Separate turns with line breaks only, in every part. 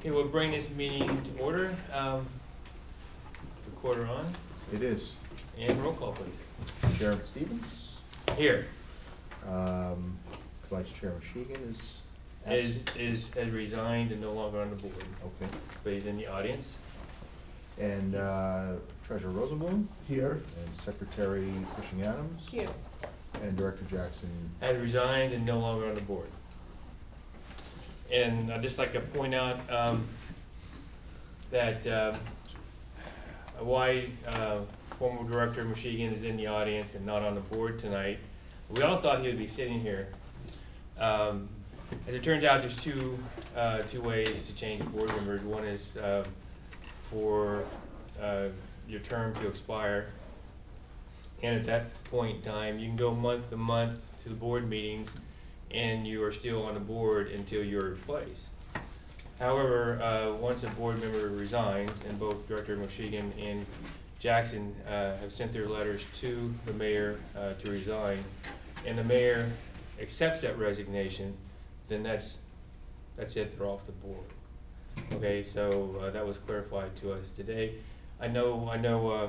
Okay, we'll bring this meeting to order. Recorder on.
It is.
And roll call, please.
Chairman Stevens.
Here.
Vice Chairman Sheegan is absent.
Has resigned and no longer on the board.
Okay.
But he's in the audience.
And Treasurer Rosenblum.
Here.
And Secretary Cushing Adams.
Here.
And Director Jackson.
Has resigned and no longer on the board. And I'd just like to point out that why former Director Mushigan is in the audience and not on the board tonight. We all thought he would be sitting here. As it turns out, there's two ways to change board members. One is for your term to expire, and at that point in time, you can go month to month to the board meetings, and you are still on the board until you're replaced. However, once a board member resigns, and both Director Mushigan and Jackson have sent their letters to the mayor to resign, and the mayor accepts that resignation, then that's it, they're off the board. Okay, so that was clarified to us today. I know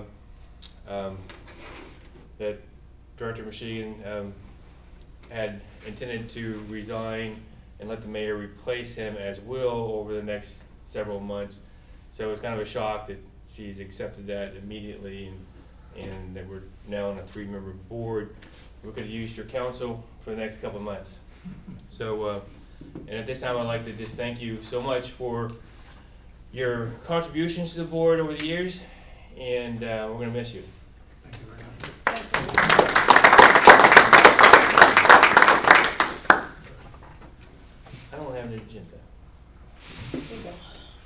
that Director Mushigan had intended to resign and let the mayor replace him as will over the next several months. So it's kind of a shock that she's accepted that immediately, and that we're now on a 3-member board. We could use your counsel for the next couple of months. So, and at this time, I'd like to just thank you so much for your contributions to the board over the years, and we're going to miss you.
Thank you very much.
I don't have an agenda.
There you go.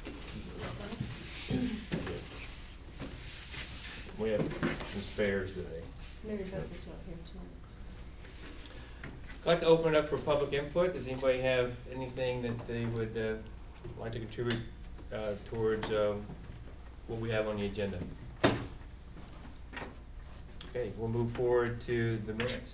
We have some spares today.
Mary Beth is not here tonight.
I'd like to open it up for public input. Does anybody have anything that they would like to contribute towards what we have on the agenda? Okay, we'll move forward to the minutes.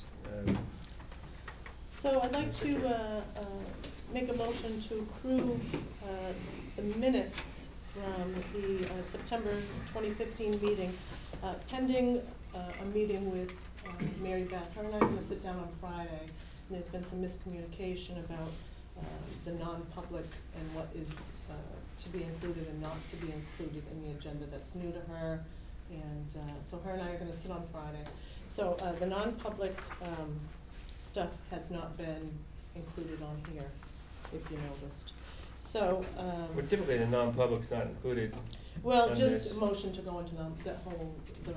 So I'd like to make a motion to approve the minutes from the September 2015 meeting, pending a meeting with Mary Beth. Her and I are going to sit down on Friday, and there's been some miscommunication about the non-public and what is to be included and not to be included in the agenda. That's new to her, and so her and I are going to sit on Friday. So the non-public stuff has not been included on here, if you noticed. So
But typically the non-public's not included.
well,
on
just
this.
a motion to go into the whole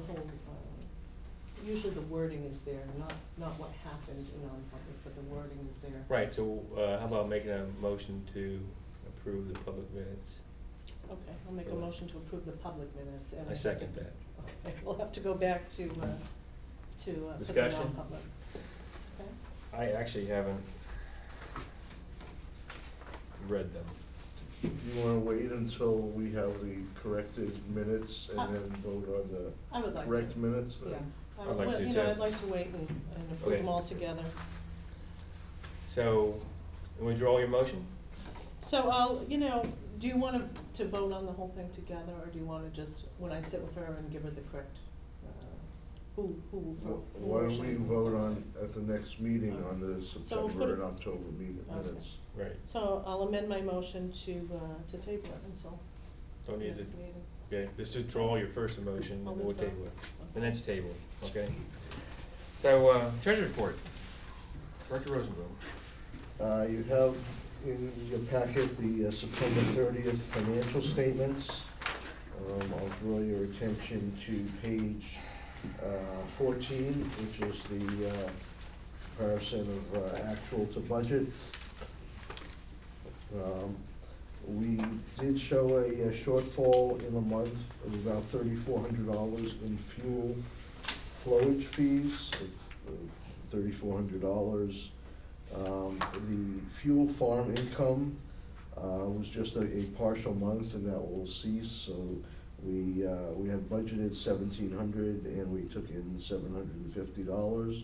usually the wording is there, not what happened in non-public, but the wording is there.
Right, so how about making a motion to approve the public minutes?
Okay, I'll make a motion to approve the public minutes. And
I second that.
Okay, we'll have to go back to put the
Discussion?
non-public. Okay.
I actually haven't read them.
You want to wait until we have the corrected minutes and then vote on the
I would like
correct
to.
minutes? Then?
Yeah.
I'd like to
you
too.
know, I'd like to wait and approve
Okay.
them all together.
So, withdraw your motion?
So I'll, do you want to vote on the whole thing together, or do you want to just, when I sit with her and give her the correct,
Why don't we vote on at the next meeting on the
So we'll put
September
it-
and October minutes?
Right.
So I'll amend my motion to table it until
Don't need to,
next meeting.
okay, just withdraw your first motion,
I'll
and we'll
withdraw.
table it.
Okay.
The next table, okay? So, treasury report. Director Rosenblum.
You have in your packet the September 30th financial statements. I'll draw your attention to page 14, which is the comparison of actual to budget. We did show a shortfall in a month of about $3,400 in fuel flowage fees, $3,400. The fuel farm income was just a partial month, and that will cease. So we had budgeted $1,700, and we took in $750.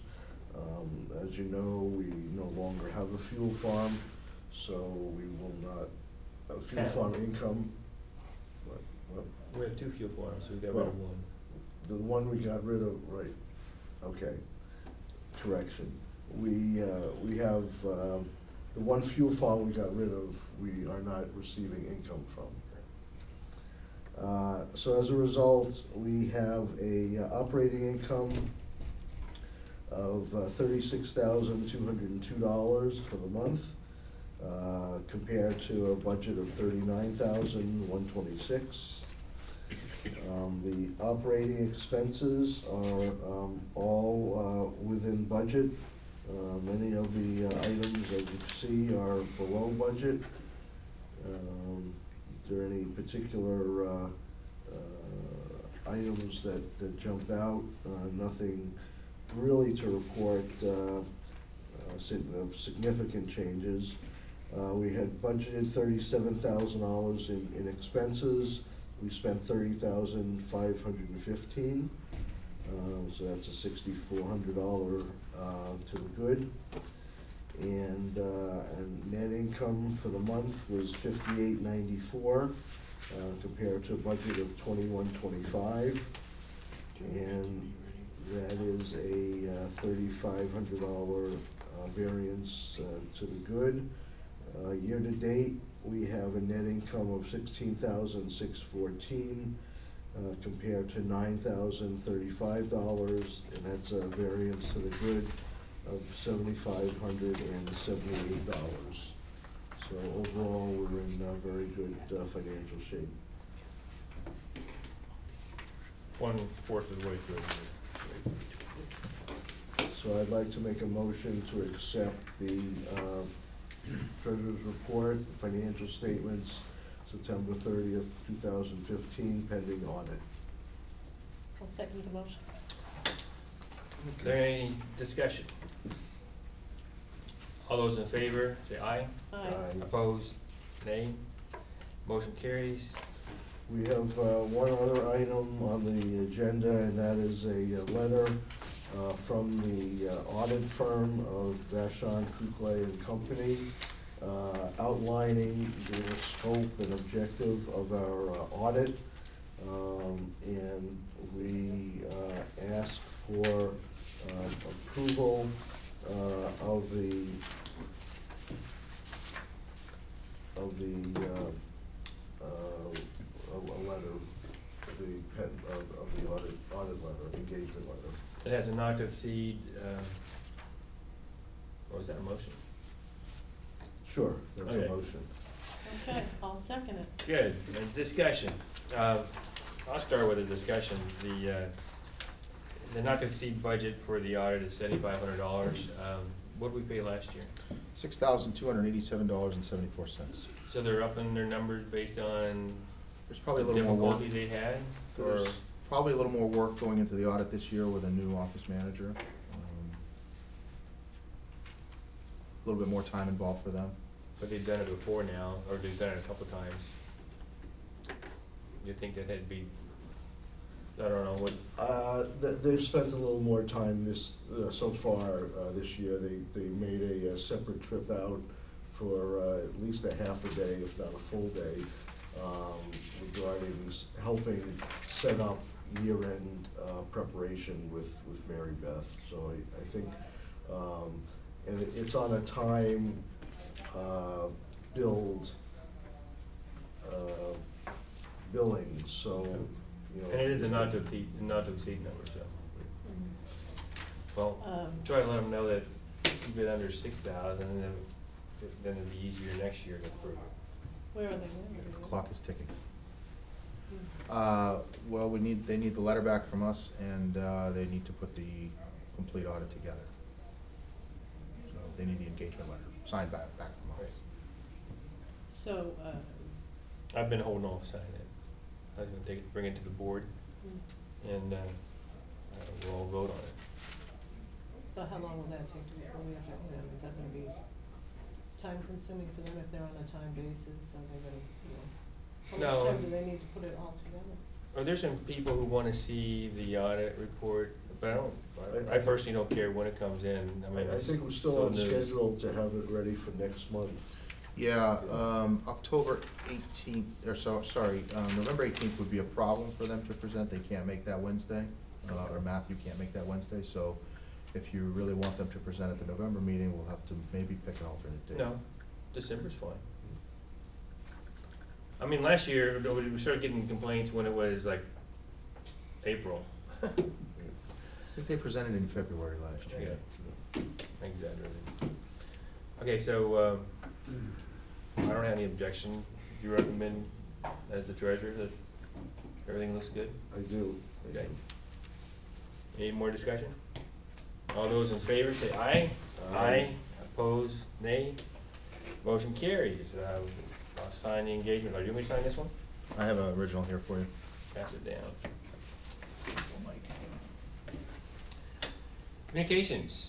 As you know, we no longer have a fuel farm, so we will not fuel farm income. What?
We have two fuel farms, so we got rid of
Well,
one.
The one we got rid of, right, okay, correction. We have, the one fuel farm we got rid of, we are not receiving income from. So as a result, we have a operating income of $36,202 for the month, compared to a budget of $39,126. The operating expenses are all within budget. Many of the items that you see are below budget. Is there any particular items that jump out? Nothing really to report of significant changes. We had budgeted $37,000 in expenses. We spent $30,515, so that's a $6,400 to the good. And net income for the month was $58.94, compared to a budget of $21.25, and that is a $3,500 variance to the good. Year to date, we have a net income of $16,614, compared to $9,035, and that's a variance to the good of $7,578. So overall, we're in very good financial shape.
1/4 of the way through.
So I'd like to make a motion to accept the Treasurer's report, financial statements, September 30th, 2015, pending audit.
I'll second the motion.
Is there any discussion? All those in favor, say aye.
Aye.
Opposed, nay. Motion carries.
We have one other item on the agenda, and that is a letter from the audit firm of Vashon Kukla and Company, outlining the scope and objective of our audit, and we ask for approval of the a letter, of the audit letter, engagement letter.
It has a not to exceed, what was that, a motion?
Sure, that's
Okay.
a motion.
Okay, I'll second it.
Good, and discussion. I'll start with a discussion. The not to exceed budget for the audit is $7,500. What did we pay last year?
$6,287.74.
So they're upping their numbers based on
There's probably a
the
little more work.
difficulty they had? Or
There's probably a little more work going into the audit this year with a new office manager. A little bit more time involved for them.
but they've done it before now, or they've done it a couple times. You think that had be, I don't know, what?
They've spent a little more time so far this year. They made a separate trip out for at least a half a day, if not a full day, regarding helping set up year-end preparation with Mary Beth. So I think, and it's on a time billing, so, you know.
And it is a not to exceed number, so. Well, try to let them know that you get under 6,000, and then it'll be easier next year to approve it.
Where are they?
The clock is ticking. Well, they need the letter back from us, and they need to put the complete audit together. So they need the engagement letter signed back from us.
So,
I've been holding off signing it. I was gonna bring it to the board, and we'll all vote on it.
so how long will that take to before we have to, is that gonna be time consuming for them if they're on a time basis? Are they gonna, how
No.
much time do they need to put it all together?
Well, there's some people who wanna see the audit report, but I personally don't care when it comes in. I mean,
I think we're still on schedule to have it ready for next month.
Yeah, October 18th, November 18th would be a problem for them to present. They can't make that Wednesday, or Matthew can't make that Wednesday, so if you really want them to present at the November meeting, we'll have to maybe pick an alternate date.
No, December's fine. I mean, last year, we started getting complaints when it was like April.
I think they presented in February last year.
Yeah, I exaggerated. Okay, so, I don't have any objection. Do you recommend, as the treasurer, that everything looks good?
I do.
Okay. Any more discussion? All those in favor say aye. Aye. Opposed, nay. Motion carries. I'll sign the engagement. Do you want me to sign this one?
I have an original here for you.
Pass it down. Communications.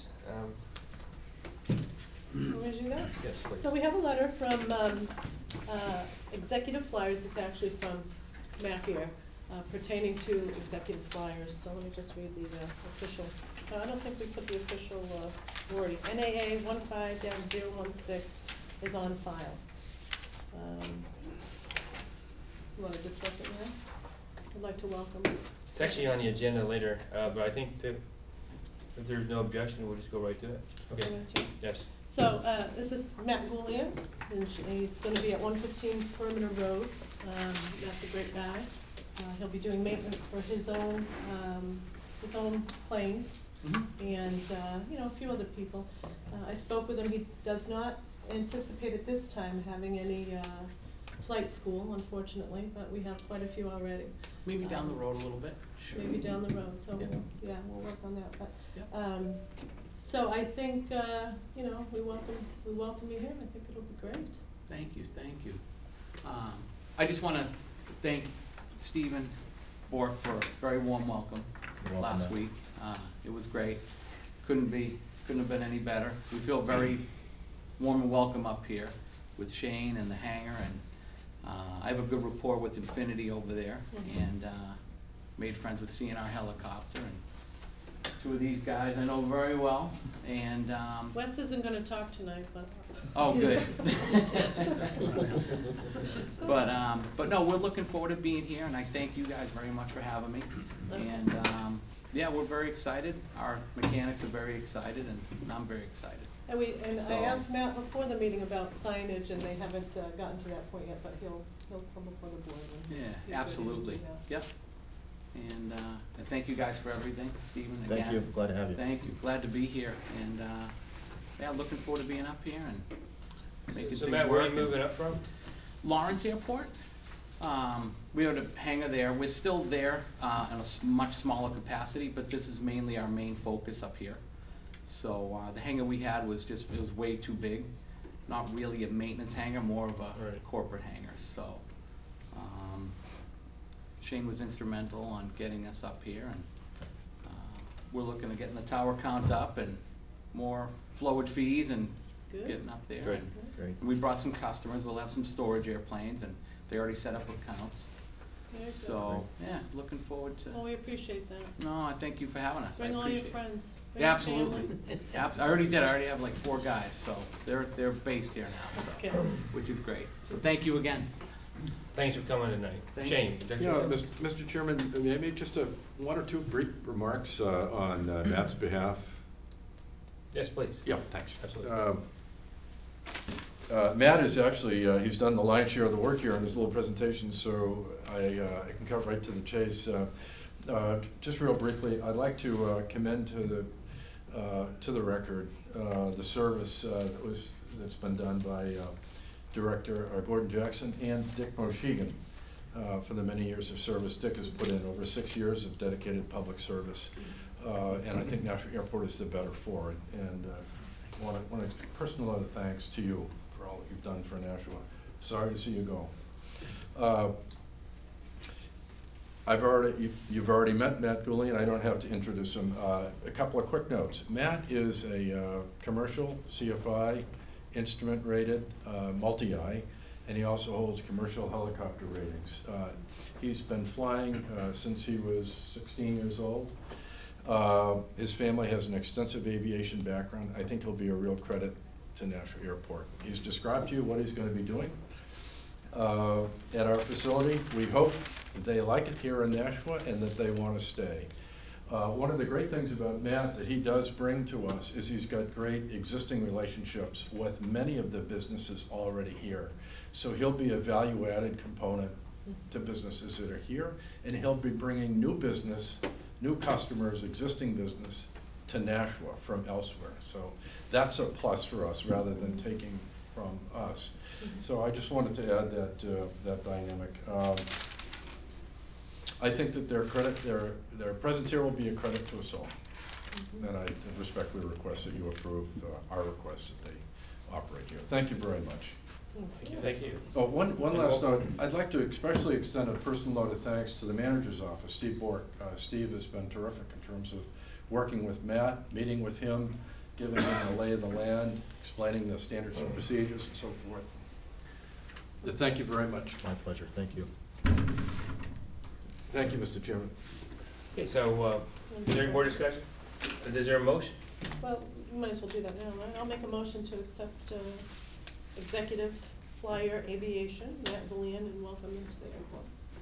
Want me to do that?
Yes, please.
So we have a letter from Executive Flyers. It's actually from Matt here, pertaining to Executive Flyers. So let me just read the official. I don't think we put the official wording. NAA 15-016 is on file. You want to discuss it now? I'd like to welcome.
It's actually on the agenda later, but I think that if there's no objection, we'll just go right to it. Okay. Yes.
So, this is Matt Goulian, and he's gonna be at 115 Perimeter Road. Matt's a great guy. He'll be doing maintenance for his own planes. And, you know, a few other people. I spoke with him. He does not anticipate at this time having any, flight school, unfortunately, but we have quite a few already.
Maybe down the road a little bit. Sure.
Maybe down the road, so
Yeah.
we'll work on that, but,
Yeah.
so I think, you know, we welcome you here. I think it'll be great.
Thank you, thank you. I just wanna thank Stephen Bork for a very warm welcome
You're welcome,
last
Matt.
week. It was great. Couldn't have been any better. We feel very warm and welcome up here with Shane and the hangar, and I have a good rapport with Infinity over there, and made friends with CNR Helicopter, and two of these guys I know very well, and
Wes isn't gonna talk tonight, but.
oh, good. But no, we're looking forward to being here, and I thank you guys very much for having me. And yeah, we're very excited. Our mechanics are very excited, and I'm very excited.
And I
So-
asked Matt before the meeting about signage, and they haven't gotten to that point yet, but he'll come before the board. And he's
Yeah,
good,
absolutely.
yeah.
Yep. And thank you guys for everything, Stephen, again.
Thank you. Glad to have you.
Thank you. Glad to be here, and yeah, looking forward to being up here and making
So
things
Matt, where are
work.
you moving up from?
Lawrence Airport. We have a hangar there. We're still there in a much smaller capacity, but this is mainly our main focus up here. So the hangar we had was it was way too big. Not really a maintenance hangar, more of a
Right.
corporate hangar. So Shane was instrumental on getting us up here, and we're looking at getting the tower count up and more flowage fees and
Good.
getting up there.
Great.
And
Great.
we brought some customers. We'll have some storage airplanes, and they already set up accounts.
Very good.
So yeah, looking forward to.
Well, we appreciate that.
No, I thank you for having us.
Bring
I
all
appreciate
your
it.
friends. Bring
Yeah,
your
absolutely.
family.
I already did. I already have like 4 guys, so they're based here now, so,
Okay.
which is great. So thank you again.
Thanks for coming tonight.
Thank
Shane,
you.
Dr.
You know,
Sim?
Mr. Chairman, may I make just one or two brief remarks on Matt's behalf?
Yes, please.
Yeah, thanks.
Absolutely.
Matt is actually, he's done the lion's share of the work here in his little presentation, so I can cut right to the chase. Just real briefly, I'd like to commend to the record the service that's been done by Director Gordon Jackson and Dick Moshegan for the many years of service Dick has put in, over 6 years of dedicated public service. And I think Nashua Airport is the better for it. And I want a personal note of thanks to you for all that you've done for Nashua. Sorry to see you go. You've already met Matt Goulian. I don't have to introduce him. A couple of quick notes. Matt is a commercial CFI instrument rated multi-eye, and he also holds commercial helicopter ratings. He's been flying since he was 16 years old. His family has an extensive aviation background. I think he'll be a real credit to Nashua Airport. He's described to you what he's going to be doing at our facility. We hope that they like it here in Nashua and that they want to stay. One of the great things about Matt that he does bring to us is he's got great existing relationships with many of the businesses already here. So he'll be a value-added component to businesses that are here, and he'll be bringing new business, new customers, existing business to Nashua from elsewhere. So that's a plus for us rather than taking from us. So I just wanted to add that dynamic. I think that their presence here will be a credit to us all. And I respectfully request that you approve our request that they operate here. Thank you very much.
Thank you.
Oh, one last note. I'd like to especially extend a personal note of thanks to the manager's office, Steve Bork. Steve has been terrific in terms of working with Matt, meeting with him, giving him the lay of the land, explaining the standards and procedures and so forth. Thank you very much.
My pleasure, thank you.
Thank you, Mr. Chairman.
Okay, so, is there any more discussion? Is there a motion?
Well, you might as well do that now, right? I'll make a motion to accept Executive Flyer Aviation, Matt Villian, and welcome him to the airport.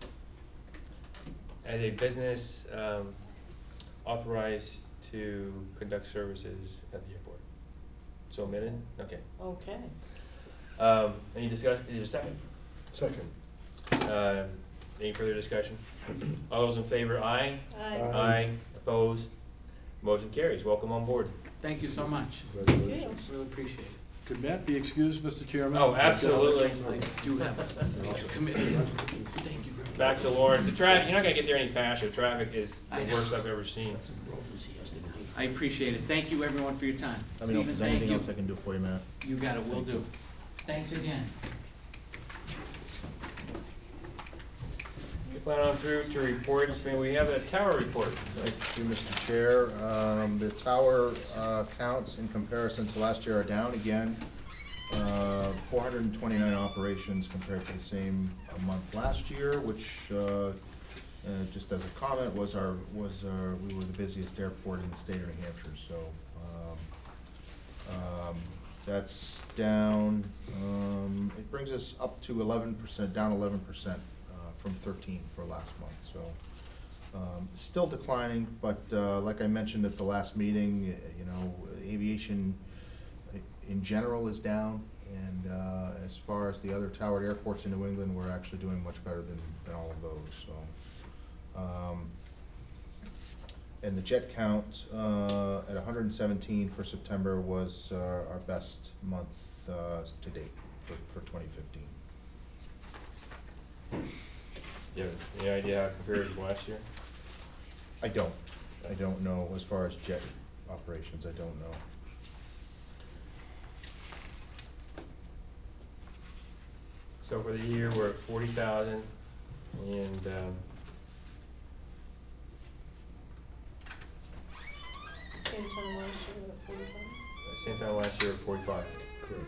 As a business authorized to conduct services at the airport. So omitted? Okay.
Okay.
Any discussion? Is there a second?
Second.
Any further discussion? All those in favor, aye?
Aye.
Aye. Opposed? Motion carries. Welcome on board.
Thank you so much.
Congratulations.
Really appreciate it.
Could Matt be excused, Mr. Chairman?
Oh, absolutely.
I do have a committee. Thank you very much.
Back to Lawrence. The traffic, you're not going to get there any faster. Traffic is
I
the
know.
worst I've ever seen.
I appreciate it. Thank you, everyone, for your time.
Let me know if
Stephen,
there's anything
thank
else I
you.
can do for you, Matt.
You got it, will
Thank
do.
you.
Thanks again.
We plan on through to reports. May we have a tower report?
Thank you, Mr. Chair. The tower counts in comparison to last year are down again. 429 operations compared to the same month last year, which just as a comment we were the busiest airport in the state of New Hampshire. So that's down. It brings us up to 11%, down 11% from 13 for last month. So still declining, but like I mentioned at the last meeting, you know, aviation in general is down, and as far as the other towered airports in New England, we're actually doing much better than all of those. So, and the jet count at 117 for September was our best month to date for 2015.
You have any idea how it compares to last year?
I don't know as far as jet operations. I don't know.
So for the year, we're at 40,000, and
Same time last year at 45.
same time last year at 45.
Correct.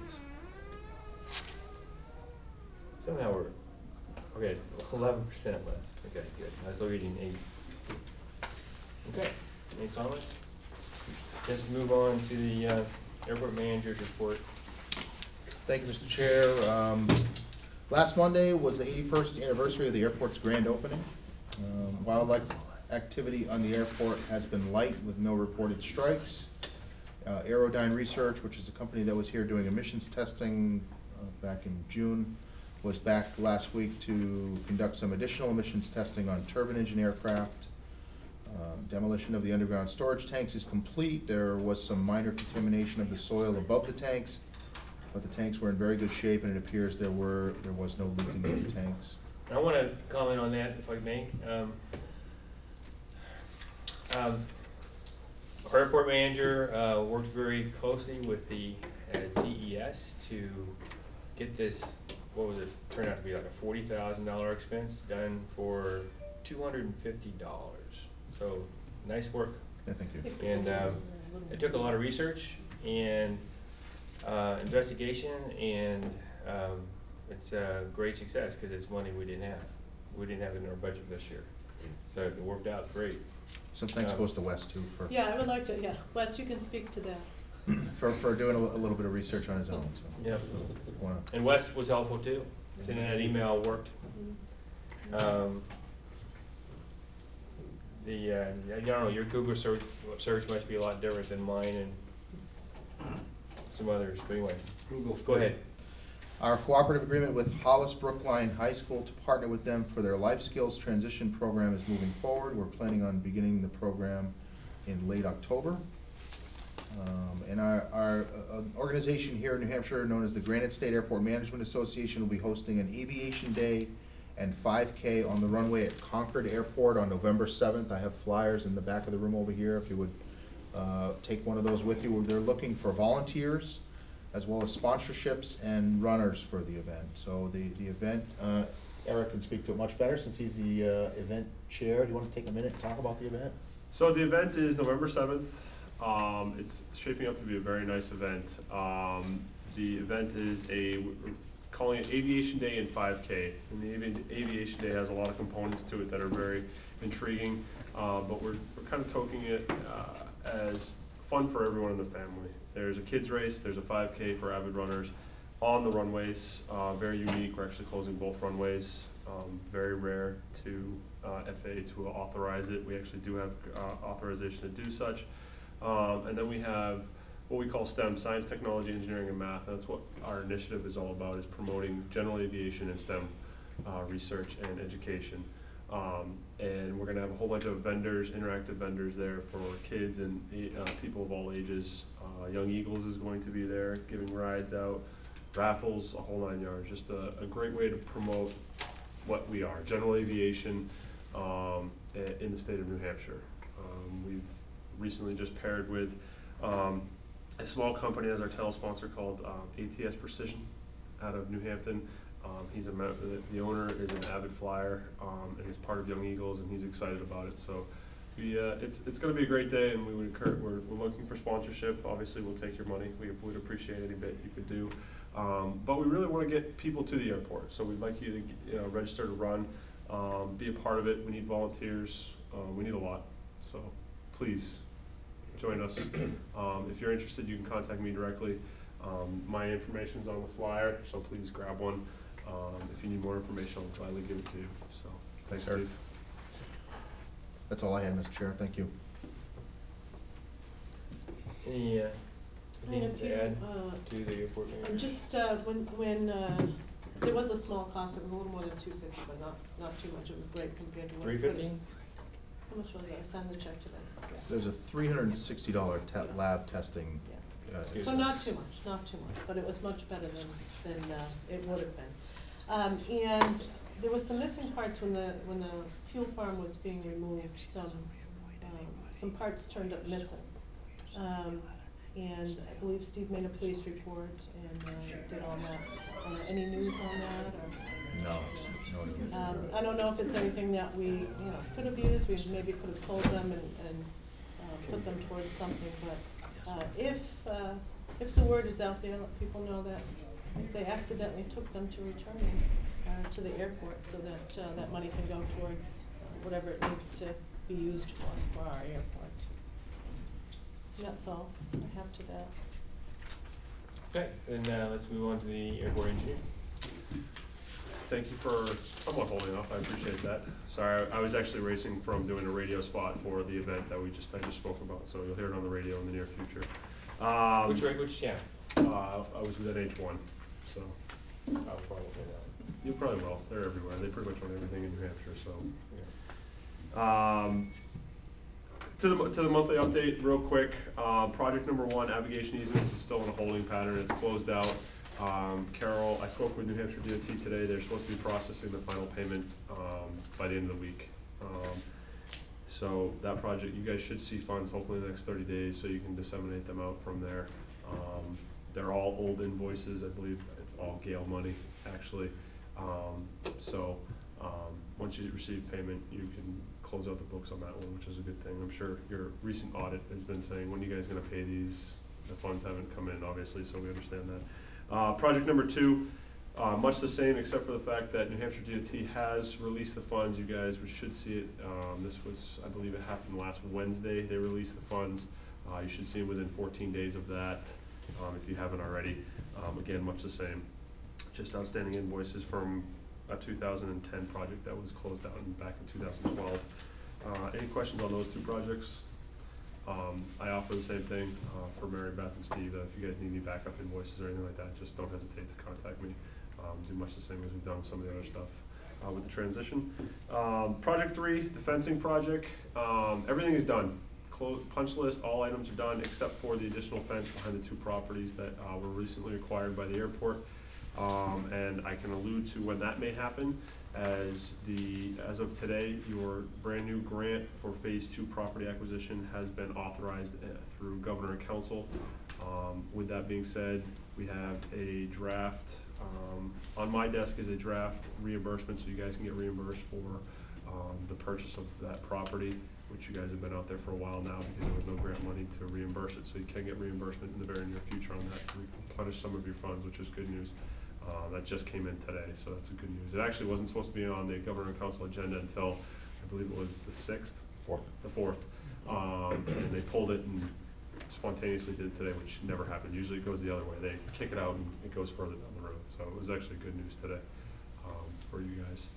Somehow we're, okay, 11% less. Okay, good. I was looking at 8. Okay, any comments? Let's move on to the airport manager's report.
Thank you, Mr. Chair. Last Monday was the 81st anniversary of the airport's grand opening. Wildlife activity on the airport has been light with no reported strikes. Aerodyne Research, which is a company that was here doing emissions testing back in June, was back last week to conduct some additional emissions testing on turbine engine aircraft. Demolition of the underground storage tanks is complete. There was some minor contamination of the soil above the tanks, but the tanks were in very good shape, and it appears there was no leaking in the tanks.
I want to comment on that, if I may. Our airport manager worked very closely with the DES to get this, what was it, turned out to be like a $40,000 expense done for $250. So, nice work.
Yeah, thank you.
And it took a lot of research and investigation, and it's a great success because it's money we didn't have. We didn't have it in our budget this year. So it worked out great.
Some thanks goes to Wes too for.
Yeah, I would like to, yeah. Wes, you can speak to that.
for doing a little bit of research on his own, so.
Yep.
Wanna-
And Wes was helpful too. Sending that email worked. I don't know, your Google search must be a lot different than mine and some others, but anyway.
Google.
Go ahead.
Our cooperative agreement with Hollis Brookline High School to partner with them for their life skills transition program is moving forward. We're planning on beginning the program in late October. And our organization here in New Hampshire, known as the Granite State Airport Management Association, will be hosting an Aviation Day and 5K on the runway at Concord Airport on November 7th. I have flyers in the back of the room over here if you would take one of those with you. They're looking for volunteers as well as sponsorships and runners for the event. So the event, Eric can speak to it much better since he's the event chair. Do you want to take a minute and talk about the event?
So the event is November 7th. It's shaping up to be a very nice event. The event is we're calling it Aviation Day and 5K. And the Aviation Day has a lot of components to it that are very intriguing, but we're kind of toking it as fun for everyone in the family. There's a kids race, there's a 5K for avid runners on the runways, very unique. We're actually closing both runways. Very rare to FAA to authorize it. We actually do have authorization to do such. And then we have what we call STEM, science, technology, engineering, and math. That's what our initiative is all about, is promoting general aviation and STEM research and education. And we're going to have a whole bunch of vendors, interactive vendors there for kids and people of all ages. Young Eagles is going to be there, giving rides out, raffles, a whole 9 yards. Just a great way to promote what we are, general aviation in the state of New Hampshire. We've recently just paired with a small company as our title sponsor called ATS Precision out of New Hampton. The owner is an avid flyer and is part of Young Eagles, and he's excited about it. So it's going to be a great day, and we're looking for sponsorship. Obviously, we'll take your money. We would appreciate any bit you could do. But we really want to get people to the airport, so we'd like you to register to run, be a part of it. We need volunteers. We need a lot. So please join us. If you're interested, you can contact me directly. My information's on the flyer, so please grab one. If you need more information, I'll gladly give it to you. So thanks, Steve.
That's all I had, Mr. Chair. Thank you.
Any
Madam
things
Chair,
to add to the airport manager?
Just when there was a small cost, it was a little more than $250, but not too much. It was great compared to what.
$350?
How much was that? I signed the check today. Yeah.
There's a $360 lab testing.
So not too much, but it was much better than it would have been. And there was some missing parts when the fuel farm was being removed. Some parts turned up missing. And I believe Steve made a police report and did all that. Any news on that? Or?
No.
I don't know if it's anything that we could have used. We maybe could have sold them and put them towards something. But if the word is out there, let people know that if they accidentally took them, to return them to the airport, so that that money can go toward whatever it needs to be used for our airport. That's all I have to that.
Okay, then let's move on to the airport engineer.
Thank you for somewhat holding off. I appreciate that. Sorry, I was actually racing from doing a radio spot for the event that I just spoke about, so you'll hear it on the radio in the near future.
Which channel?
I was with NH1, so.
I'll probably know.
You probably will. They're everywhere. They pretty much run everything in New Hampshire, so.
Yeah.
To the monthly update, real quick. Project number 1, Navigation Easements, is still in a holding pattern. It's closed out. Carol, I spoke with New Hampshire DOT today. They're supposed to be processing the final payment by the end of the week. So that project, you guys should see funds hopefully in the next 30 days, so you can disseminate them out from there. They're all old invoices. I believe it's all Gale money, actually. Once you receive payment, you can close out the books on that one, which is a good thing. I'm sure your recent audit has been saying, when are you guys going to pay these? The funds haven't come in, obviously, so we understand that. Project number 2, much the same, except for the fact that New Hampshire DOT has released the funds. You guys should see it. This was, I believe it happened last Wednesday. They released the funds You should see them within 14 days of that, if you haven't already. Again, much the same. Just outstanding invoices from a 2010 project that was closed out back in 2012. Any questions on those two projects? I offer the same thing for Mary Beth and Steve. If you guys need any backup invoices or anything like that, just don't hesitate to contact me. Do much the same as we've done with some of the other stuff with the transition. Project 3, the fencing project. Everything is done. Punch list, all items are done except for the additional fence behind the two properties that were recently acquired by the airport. And I can allude to when that may happen. As of today, your brand new grant for Phase 2 property acquisition has been authorized through Governor and Council. With that being said, we have a draft. On my desk is a draft reimbursement, so you guys can get reimbursed for the purchase of that property, which you guys have been out there for a while now because there was no grant money to reimburse it. So you can get reimbursement in the very near future on that to replenish some of your funds, which is good news. That just came in today, so that's a good news. It actually wasn't supposed to be on the Governor and Council agenda until, I believe it was the 6th?
4th.
The 4th. And they pulled it and spontaneously did it today, which never happened. Usually it goes the other way. They kick it out and it goes further down the road. So it was actually good news today for you guys.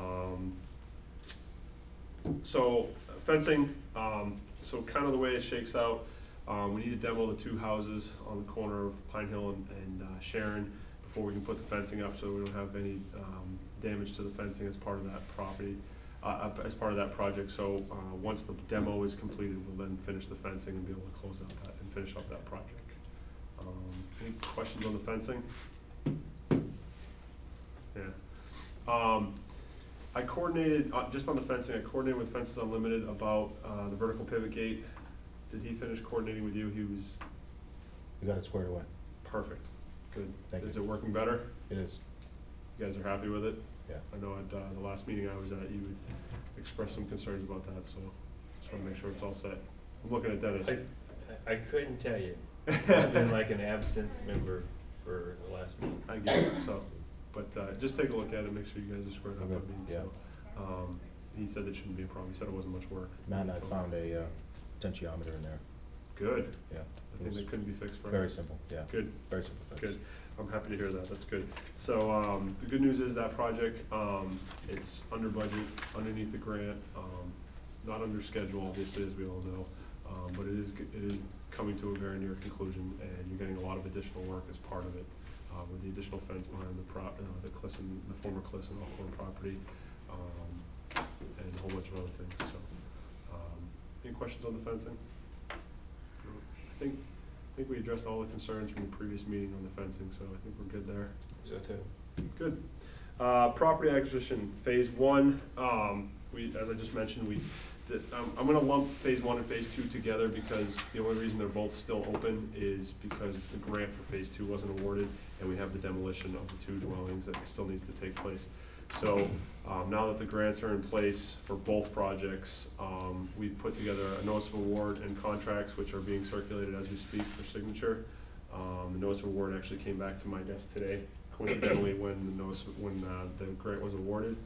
So fencing, so kind of the way it shakes out, we need to demo the two houses on the corner of Pine Hill and Sharon before we can put the fencing up, so we don't have any damage to the fencing as part of that property, as part of that project. So once the demo is completed, we'll then finish the fencing and be able to close out that and finish up that project. Any questions on the fencing? Yeah. I coordinated, just on the fencing, I coordinated with Fences Unlimited about the vertical pivot gate. Did he finish coordinating with you? He was...
We got it squared away.
Perfect. Good.
Thank you.
Is it working better?
It is.
You guys are happy with it?
Yeah.
I know at the last meeting I was at, you would express some concerns about that, so just want to make sure it's all set. I'm looking at Dennis.
I couldn't tell you. I've been like an absent member for the last meeting.
I get it, so, but just take a look at it, make sure you guys are squared up.
Okay,
I mean,
yeah.
so, he said there shouldn't be a problem. He said it wasn't much work.
Matt and I
So-
found a potentiometer in there.
Good.
Yeah.
I think that couldn't be fixed for
Very simple, yeah.
Good.
Very simple fix.
Good. I'm happy to hear that. That's good. So the good news is that project, it's under budget, underneath the grant, not under schedule, obviously, as we all know, but it is coming to a very near conclusion, and you're getting a lot of additional work as part of it, with the additional fence behind the former Clisson Alcorn property, and a whole bunch of other things. So, any questions on the fencing? I think we addressed all the concerns from the previous meeting on the fencing, so I think we're good there.
So too.
Good. Property acquisition, Phase 1, as I just mentioned, I'm going to lump Phase 1 and Phase 2 together because the only reason they're both still open is because the grant for Phase 2 wasn't awarded, and we have the demolition of the two dwellings that still needs to take place. So now that the grants are in place for both projects, we've put together a notice of award and contracts which are being circulated as we speak for signature. The notice of award actually came back to my desk today, coincidentally when the grant was awarded.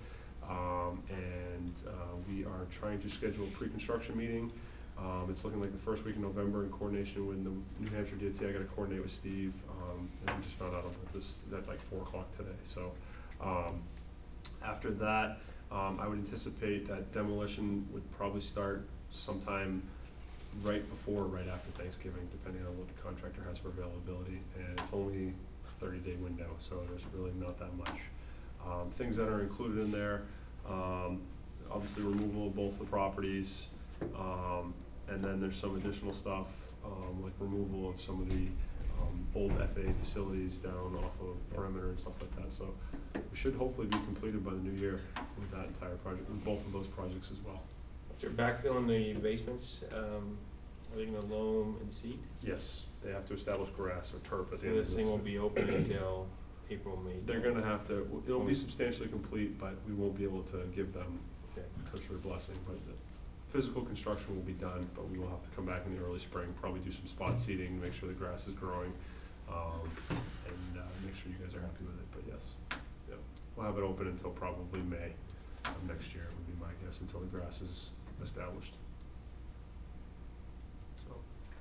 We are trying to schedule a pre-construction meeting. It's looking like the first week in November in coordination with the New Hampshire DOT. I got to coordinate with Steve, and we just found out about this at like 4 o'clock today. So after that, I would anticipate that demolition would probably start sometime right before or right after Thanksgiving, depending on what the contractor has for availability. And it's only a 30-day window, so there's really not that much. Things that are included in there, obviously removal of both the properties, and then there's some additional stuff like removal of some of the old FAA facilities down off of perimeter and stuff like that. So we should hopefully be completed by the new year with that entire project, with both of those projects as well.
They're backfilling the basements. Are they going to loam and seed?
Yes, they have to establish grass or turf at the
So
end of
this thing won't be open until April, May?
They're going to have to, it'll be substantially complete, but we won't be able to give them touch their blessing. But the physical construction will be done, but we will have to come back in the early spring, probably do some spot seeding, make sure the grass is growing, and make sure you guys are happy with it. But yes, we'll have it open until probably May of next year would be my guess, until the grass is established. So,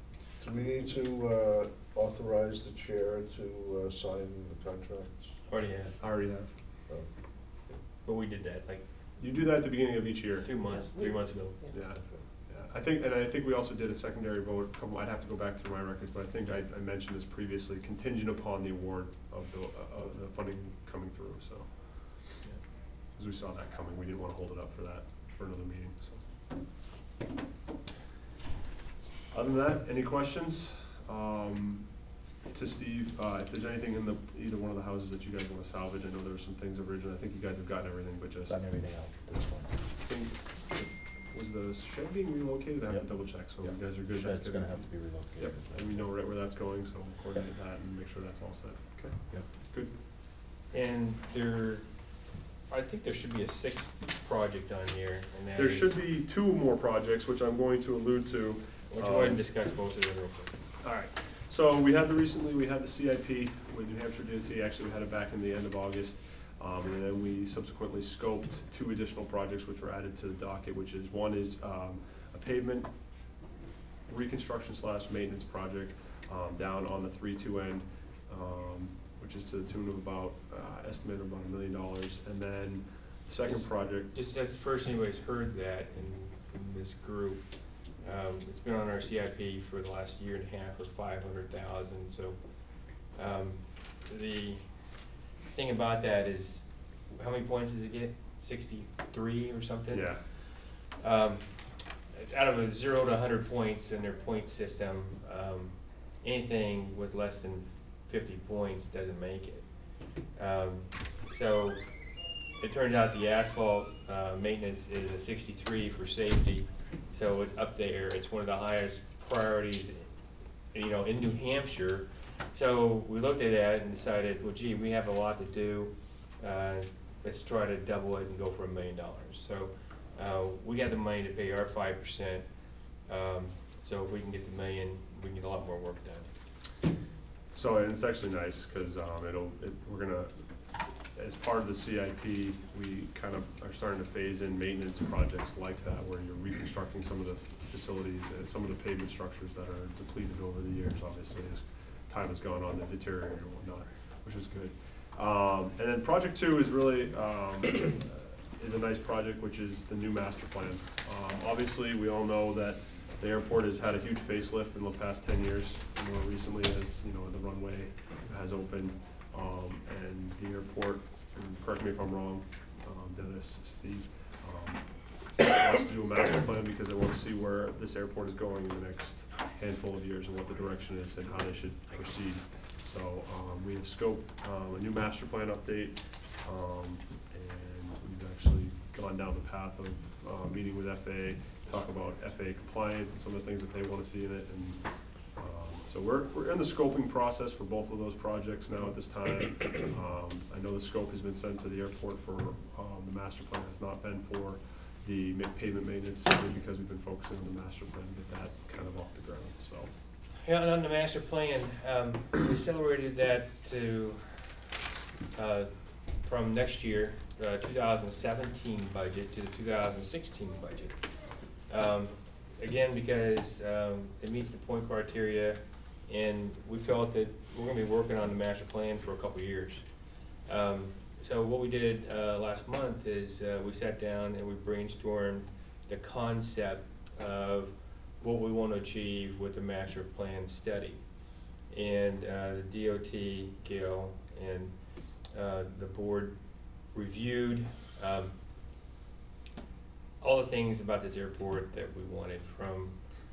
Do we need to authorize the chair to sign the contracts?
Already have,
I already have.
Oh.
but we did that like
You do that at the beginning of each year.
2 months, 3 months ago.
Yeah. Yeah. I think we also did a secondary vote, I'd have to go back through my records, but I think I mentioned this previously, contingent upon the award of the funding coming through, so. As we saw that coming, we didn't wanna hold it up for another meeting, so. Other than that, any questions? To Steve, if there's anything in either one of the houses that you guys wanna salvage, I know there were some things originally, I think you guys have gotten everything, but just.
Done everything out at this point.
I think, was the shed being relocated? I have to
Yep.
double check, so
Yep.
you guys are good.
Shed's
That's good.
gonna have to be relocated.
Yep, and we know right where that's going, so we'll coordinate that and make sure that's all set. Okay.
Yep.
Good.
And I think there should be a 6th project on here, and that
There
is-
should be 2 more projects, which I'm going to allude to.
We'll go ahead and discuss both of them real quick.
All right. So we had the CIP with New Hampshire DOT, actually we had it back in the end of August. And then we subsequently scoped 2 additional projects which were added to the docket, which is, one is a pavement reconstruction / maintenance project down on the 3-2 end, which is to the tune of about, estimated about $1 million. And then the second project.
Just as the first anybody's heard that in this group, it's been on our CIP for the last year and a half for 500,000. So the thing about that is, how many points does it get? 63 or something?
Yeah.
It's out of a 0 to 100 points in their point system. Anything with less than 50 points doesn't make it. So it turns out the asphalt maintenance is a 63 for safety, so it's up there. It's one of the highest priorities, in New Hampshire. So we looked at that and decided, well, gee, we have a lot to do. Let's try to double it and go for $1 million. So we got the money to pay our 5%. So if we can get the $1 million, we can get a lot more work done.
So, and it's actually nice, because we're gonna, as part of the CIP, we kind of are starting to phase in maintenance projects like that, where you're reconstructing some of the facilities and some of the pavement structures that are depleted over the years, obviously, as time has gone on, they've deteriorated and whatnot, which is good. And then project 2 is really, is a nice project, which is the new master plan. Obviously, we all know that the airport has had a huge facelift in the past 10 years, more recently as, the runway has opened, and the airport, and correct me if I'm wrong, Dennis, Steve, wants to do a master plan because they want to see where this airport is going in the next handful of years and what the direction is and how they should proceed. So we have scoped a new master plan update, and we've actually gone down the path of meeting with FAA, talk about FAA compliance and some of the things that they want to see in it. And so we're in the scoping process for both of those projects now at this time. I know the scope has been sent to the airport for the master plan, has not been for the pavement maintenance, simply because we've been focusing on the master plan to get that kind of off the ground. So.
Yeah, and on the master plan, we accelerated that to from next year, 2017 budget to the 2016 budget. Again, because it meets the point criteria, and we felt that we're going to be working on the master plan for a couple of years. So what we did last month is we sat down and we brainstormed the concept of what we want to achieve with the master plan study. And the DOT, Gail, and the board reviewed all the things about this airport that we wanted, from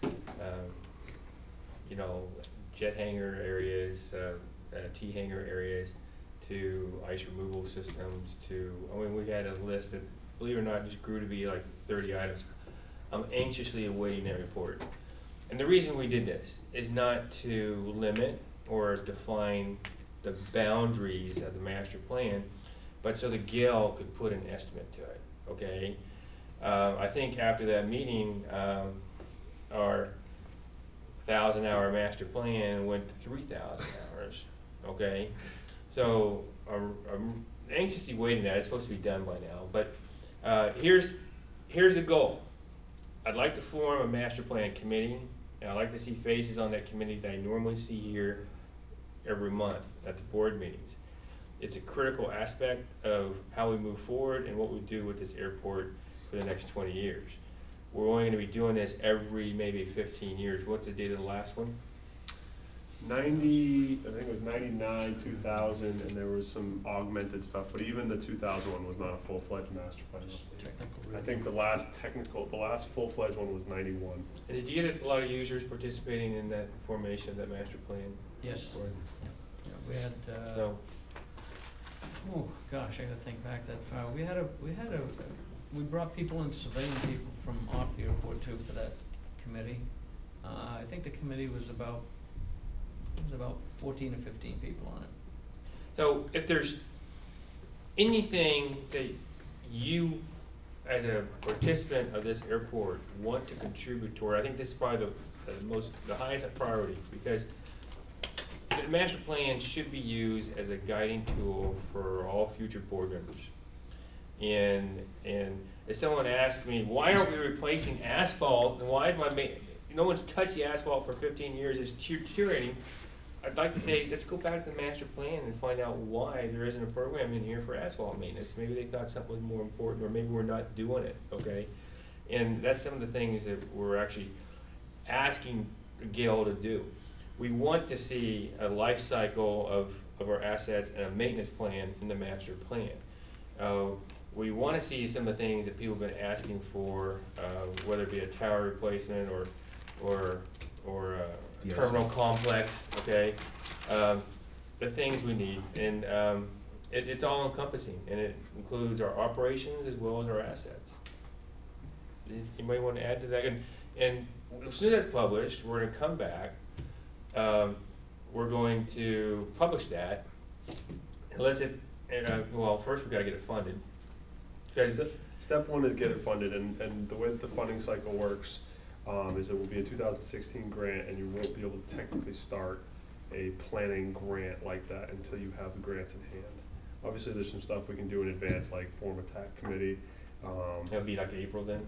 jet hangar areas, T hangar areas, to ice removal systems, to, we had a list that, believe it or not, just grew to be like 30 items. I'm anxiously awaiting that report. And the reason we did this is not to limit or define the boundaries of the master plan, but so that Gail could put an estimate to it, okay? I think after that meeting, our 1,000-hour master plan went to 3,000 hours, okay? So I'm anxiously waiting that. It's supposed to be done by now. But here's the goal. I'd like to form a master plan committee And I like to see faces on that committee that I normally see here every month at the board meetings. It's a critical aspect of how we move forward and what we do with this airport for the next 20 years. We're only gonna be doing this every maybe 15 years. What's the date of the last one?
90, I think it was 99, 2000, and there was some augmented stuff, but even the 2000 one was not a full-fledged master plan. I think the last full-fledged one was 91.
And did you get a lot of users participating in that formation of that master plan?
Yes.
Or-
Yeah, we had,
So,
oh, gosh, I gotta think back that far. We brought people in, civilian people from off the airport too for that committee. I think the committee was about 14 or 15 people on it.
so if there's anything that you, as a participant of this airport, want to contribute toward, I think this is probably the highest priority, because the master plan should be used as a guiding tool for all future board members. And if someone asks me, why aren't we replacing asphalt, and why is no one's touched the asphalt for 15 years, it's deteriorating, I'd like to say, let's go back to the master plan and find out why there isn't a program in here for asphalt maintenance. Maybe they thought something was more important, or maybe we're not doing it, okay? And that's some of the things that we're actually asking Gail to do. We want to see a life cycle of our assets and a maintenance plan in the master plan. We want to see some of the things that people have been asking for, whether it be a tower replacement or a
Yes.
terminal complex, okay? The things we need, and it's all encompassing, and it includes our operations as well as our assets. Anybody want to add to that? And as soon as that's published, we're going to come back. We're going to publish that. Well, first we got to get it funded.
Step one is get it funded, and the way that the funding cycle works is it will be a 2016 grant, and you won't be able to technically start a planning grant like that until you have the grants in hand. Obviously, there's some stuff we can do in advance, like form a TAC committee.
It'll be like April then?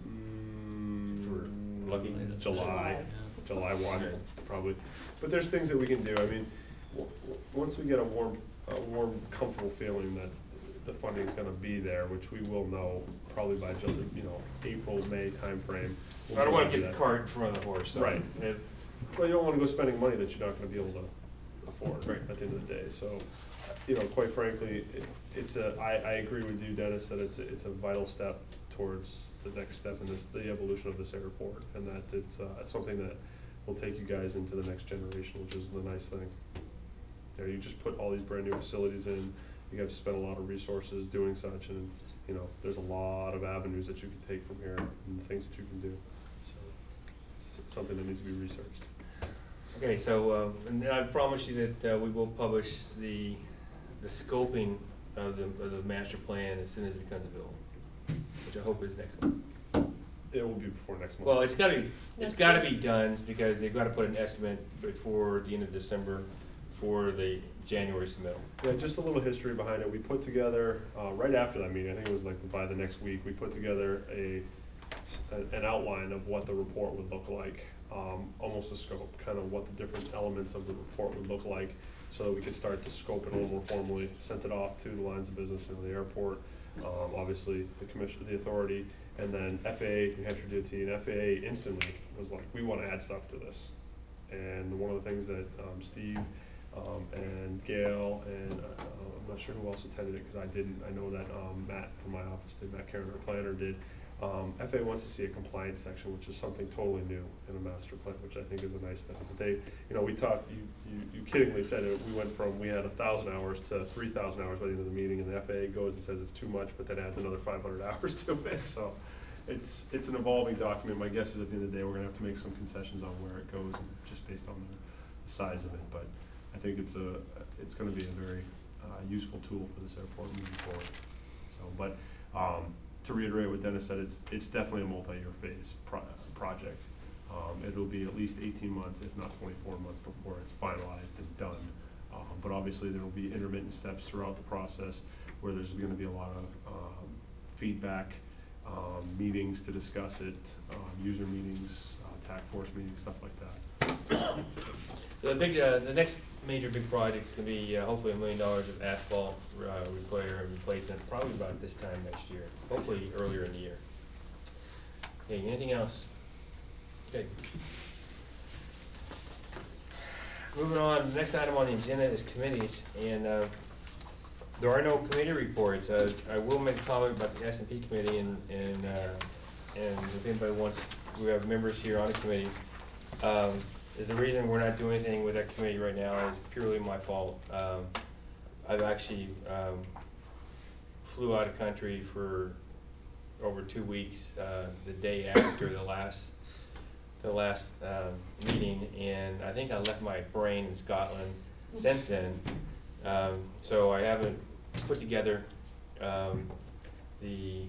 For
Lucky?
July,
Yeah.
July 1,
Okay.
probably. But there's things that we can do. I mean, once we get a warm, comfortable feeling that the funding's going to be there, which we will know probably by April, May timeframe.
I don't want to get the cart in front of the horse. So
Right. Well, you don't want to go spending money that you're not going to be able to afford
Right.
at the end of the day. So, quite frankly, I agree with you, Dennis, that it's a vital step towards the next step in the evolution of this airport, and that it's something that will take you guys into the next generation, which is the nice thing. You just put all these brand new facilities in. You guys spend a lot of resources doing such, and there's a lot of avenues that you can take from here and things that you can do. So it's something that needs to be researched.
Okay, so and I promise you that we will publish the scoping of the master plan as soon as it becomes available, which I hope is next month.
It will be before next month.
Well, it's got to
Next
be done because they've got to put an estimate before the end of December for the January submittal.
Yeah, just a little history behind it. We put together, right after that meeting, I think it was like by the next week, we put together an outline of what the report would look like, almost a scope, kind of what the different elements of the report would look like, so that we could start to scope it a little more formally, sent it off to the lines of business and the airport, obviously the commission, the authority, and then FAA, New Hampshire DOT, and FAA instantly was like, we want to add stuff to this. And one of the things that Steve and Gail and I'm not sure who else attended it because I didn't. I know that Matt from my office did, Matt Karen, our planner, did. FAA wants to see a compliance section, which is something totally new in a master plan, which I think is a nice thing. But they, we talked, you kiddingly said it, we had 1,000 hours to 3,000 hours by the end of the meeting, and the FAA goes and says it's too much, but then adds another 500 hours to it. So it's an evolving document. My guess is at the end of the day, we're going to have to make some concessions on where it goes, just based on the size of it. But I think it's going to be a very useful tool for this airport moving forward. So, but to reiterate what Dennis said, it's definitely a multi-year phase project. It'll be at least 18 months, if not 24 months, before it's finalized and done. But obviously, there will be intermittent steps throughout the process where there's going to be a lot of feedback, meetings to discuss it, user meetings, task force meetings, stuff like that.
The next major big project is going to be hopefully $1 million of asphalt repair and replacement, probably about this time next year, hopefully earlier in the year. Okay, anything else? Okay. Moving on, the next item on the agenda is committees, and there are no committee reports. I will make a comment about the S&P committee, and if anybody wants, we have members here on the committee. The reason we're not doing anything with that committee right now is purely my fault. I've actually flew out of country for over 2 weeks, the day after the last meeting, and I think I left my brain in Scotland since then. So I haven't put together the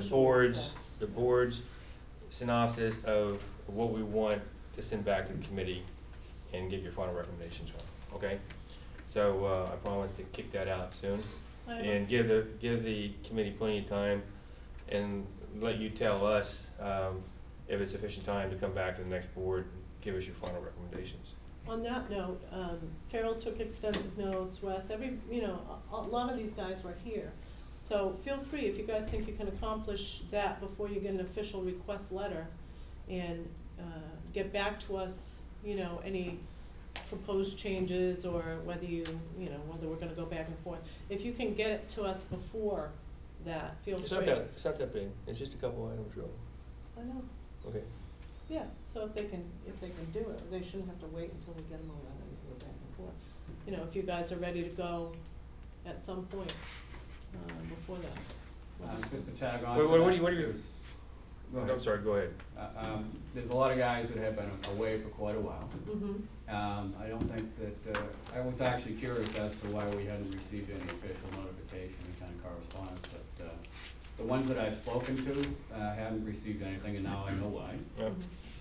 board's synopsis of what we want to send back to the committee and get your final recommendations on. Okay? So I promise to kick that out soon and give the committee plenty of time and let you tell us if it's sufficient time to come back to the next board and give us your final recommendations.
On that note, Carol took extensive notes, Wes, a lot of these guys were here. So feel free, if you guys think you can accomplish that before you get an official request letter, and get back to us, any proposed changes, or whether whether we're gonna go back and forth. If you can get it to us before that, feel free.
It's not that big, it's just a couple items, really.
I know.
Okay.
Yeah, so if they can do it, they shouldn't have to wait until we get them all done and go back and forth. If you guys are ready to go at some point, before that.
Just to tag on.
What do you?
Go ahead.
I'm sorry, go ahead.
There's a lot of guys that have been away for quite a while.
Mm-hmm.
I don't think that, I was actually curious as to why we hadn't received any official notification and kind of correspondence, but the ones that I've spoken to haven't received anything, and now I know why.
Yep.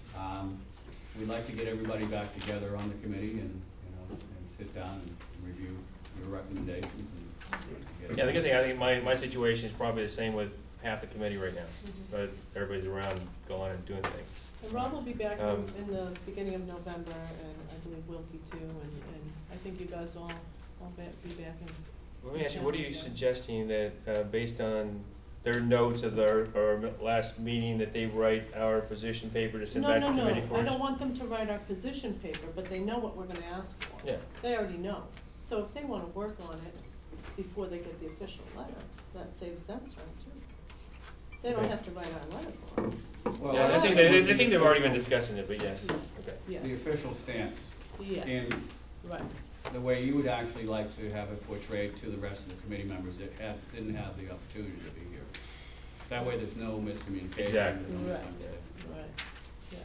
We'd like to get everybody back together on the committee and sit down and review your recommendations. And
Yeah, the good thing, I think my situation is probably the same with half the committee right now.
Mm-hmm.
But everybody's around going and doing things.
And Rob will be back in the beginning of November, and I believe Wilkie too, and I think you guys all be back in.
Let me ask you, what are you suggesting that, based on their notes of our last meeting, that they write our position paper to send back to the committee for us?
No, I don't want them to write our position paper, but they know what we're gonna ask for.
Yeah.
They already know. So if they wanna work on it before they get the official letter, that saves them time too. They don't
Okay.
have to write our letter for us.
Well,
Yeah, I think they've already been discussing it, but yes. Okay.
Yeah.
The official stance.
Yeah.
And
Right.
the way you would actually like to have it portrayed to the rest of the committee members that didn't have the opportunity to be here. That way there's no miscommunication.
Exactly.
and no
Right,
misunderstanding.
right,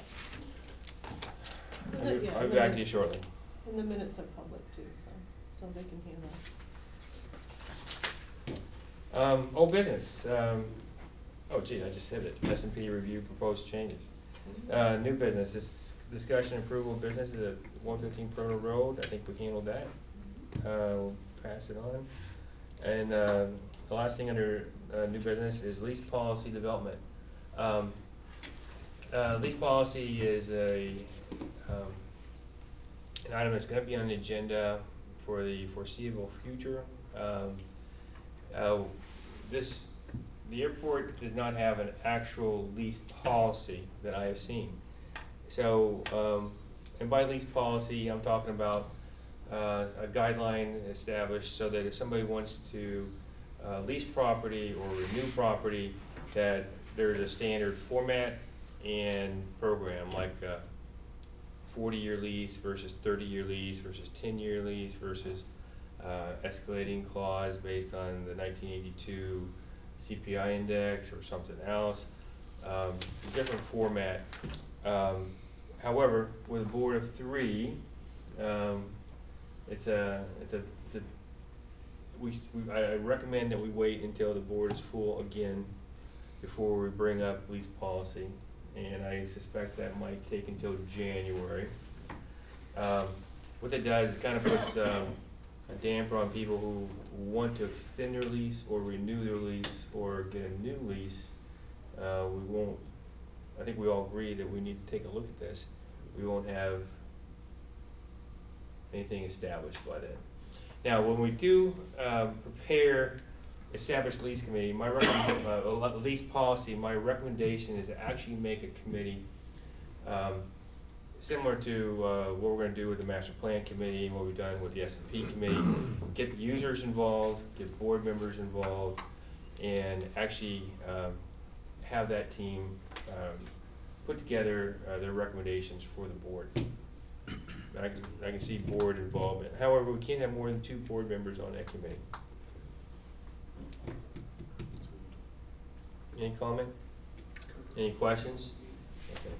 yeah.
I'll be back to you shortly.
And the minutes are public too, so they can hear that.
Old business. Oh, gee, I just said it. S&P review proposed changes. New business. Discussion approval of business is at 115 Proto Road. I think we handled that. We'll pass it on. And the last thing under new business is lease policy development. Lease policy is an item that's going to be on the agenda for the foreseeable future. The airport does not have an actual lease policy that I have seen. So, and by lease policy, I'm talking about a guideline established so that if somebody wants to lease property or renew property, that there's a standard format and program, like 40-year lease versus 30-year lease versus 10-year lease versus escalating clause based on the 1982 CPI index or something else. Different format. However, with a board of 3, I recommend that we wait until the board is full again before we bring up lease policy, and I suspect that might take until January. What that does is kind of puts a damper on people who want to extend their lease or renew their lease or get a new lease. We won't I think we all agree that we need to take a look at this, we won't have anything established by then. Now, when we do prepare established lease committee, my lease policy, my recommendation is to actually make a committee similar to what we're going to do with the master plan committee and what we've done with the S&P committee. Get the users involved, get board members involved, and actually have that team put together their recommendations for the board. I can see board involvement. However, we can't have more than 2 board members on that committee. Any comment? Any questions? Okay.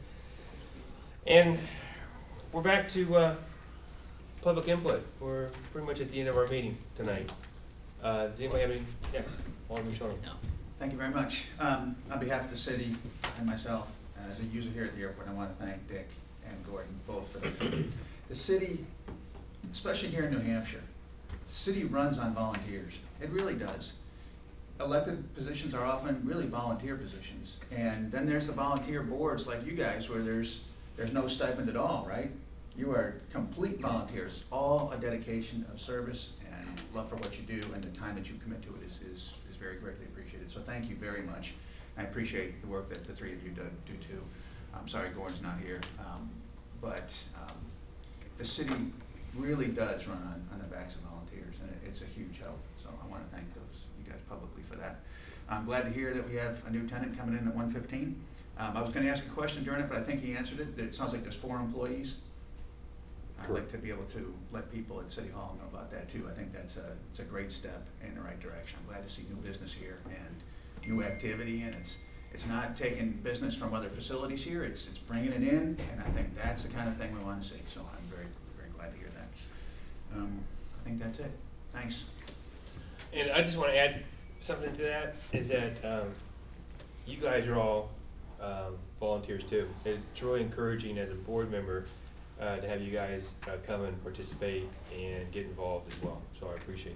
And we're back to public input. We're pretty much at the end of our meeting tonight. Does anybody have any? Yes, Alderman Shortman.
No. Thank you very much. On behalf of the city and myself, as a user here at the airport, I want to thank Dick and Gordon both for the city, especially here in New Hampshire. The city runs on volunteers. It really does. Elected positions are often really volunteer positions, and then there's the volunteer boards like you guys, where there's no stipend at all, right? You are complete volunteers, all a dedication of service and love for what you do, and the time that you commit to it is very greatly appreciated. So thank you very much. I appreciate the work that the 3 of you do too. I'm sorry Gordon's not here, but the city really does run on the backs of volunteers, and it's a huge help. So I want to thank you guys publicly for that. I'm glad to hear that we have a new tenant coming in at 115. I was going to ask a question during it, but I think he answered it. It sounds like there's 4 employees. I'd like to be able to let people at City Hall know about that too. I think it's a great step in the right direction. I'm glad to see new business here and new activity, and it's not taking business from other facilities here. It's bringing it in, and I think that's the kind of thing we want to see. So I'm very, very glad to hear that. I think that's it. Thanks.
And I just want to add something to that, is that you guys are all volunteers too. It's really encouraging as a board member to have you guys come and participate and get involved as well. So I appreciate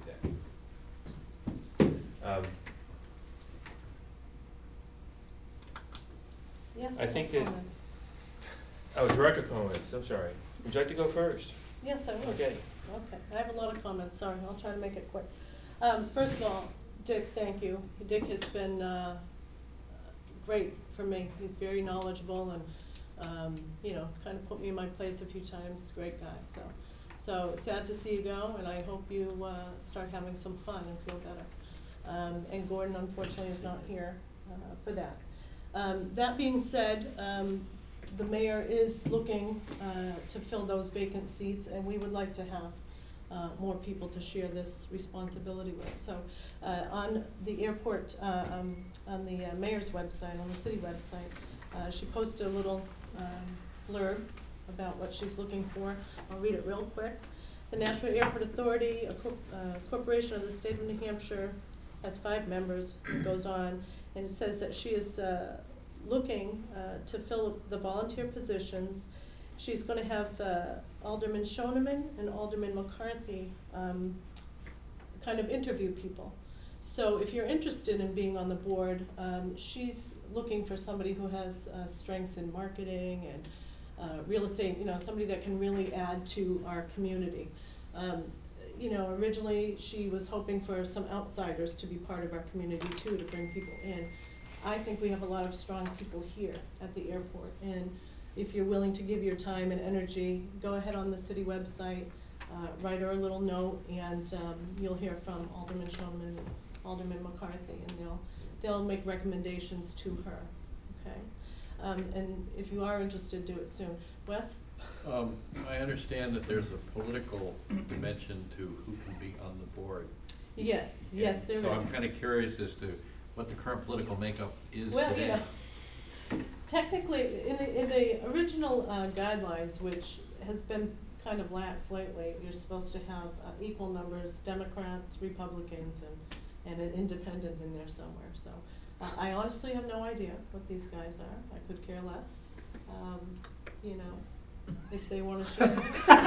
that.
Yes,
I think that.
comments.
Oh, director comments. I'm sorry. Would you like to go first?
Yes, I will.
Okay.
Okay, I have a lot of comments, sorry, I'll try to make it quick. First of all, Dick, thank you. Dick has been great for me. He's very knowledgeable and, you know, kind of put me in my place a few times. He's a great guy. So sad to see you go, and I hope you start having some fun and feel better. And Gordon, unfortunately, is not here for that. That being said, the mayor is looking to fill those vacant seats, and we would like to have more people to share this responsibility with. So on the airport, on the mayor's website, on the city website, she posted a little blurb about what she's looking for. I'll read it real quick. The National Airport Authority, a corporation of the state of New Hampshire, has 5 members. It goes on, and it says that she is looking to fill the volunteer positions. She's going to have Alderman Shoneman and Alderman McCarthy kind of interview people. So if you're interested in being on the board, she's looking for somebody who has strengths in marketing and real estate, you know, somebody that can really add to our community. You know, originally she was hoping for some outsiders to be part of our community too, to bring people in. I think we have a lot of strong people here at the airport, and if you're willing to give your time and energy, go ahead on the city website, write her a little note, and you'll hear from Alderman Shoneman and Alderman McCarthy, and they'll make recommendations to her, okay? And if you are interested, do it soon. Wes?
I understand that there's a political dimension to who can be on the board.
Yes, yes, there is.
So I'm kind of curious as to what the current political makeup is
well,
today.
You know, technically, in the original guidelines, which has been kind of lax lately, you're supposed to have equal numbers, Democrats, Republicans, and an independent in there somewhere. So I honestly have no idea what these guys are. I could care less. You know, if they want to share.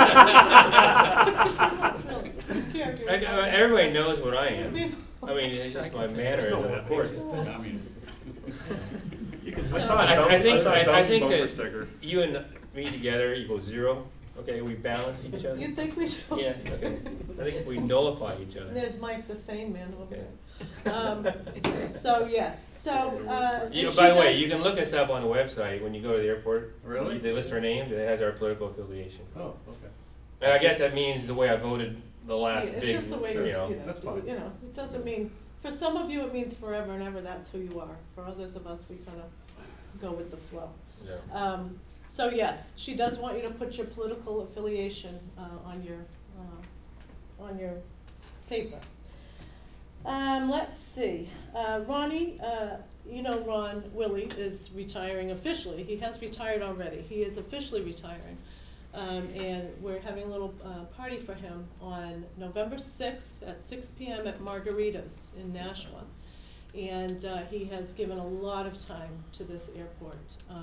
Really,
everybody knows what I am. I mean, it's just my manner, of course.
I mean, you can
I saw a dump-
I think,
I saw a
I
dump
think
bumper
that
sticker.
you and me together equals 0. Okay, we balance each other.
You think we do?
Yeah, okay. I think we nullify each other.
There's Mike, the sane man over
Okay.
there. So, yes, so, and
You know,
she
by the way,
does-
you can look us up on the website when you go to the airport.
Really?
They list our names, and it has our political affiliation.
Oh, okay.
And I guess that means the way I voted the last
Yeah,
big,
it's just the way you know,
That's fine.
you know, it doesn't mean, for some of you, it means forever and ever, that's who you are. For others of us, we kind of go with the flow.
Yeah.
So yes, she does want you to put your political affiliation, on your paper. Let's see, Ronnie, you know Ron Willie is retiring officially. He has retired already. He is officially retiring. And we're having a little party for him on November 6th at 6 p.m. at Margaritas in Nashua. And he has given a lot of time to this airport.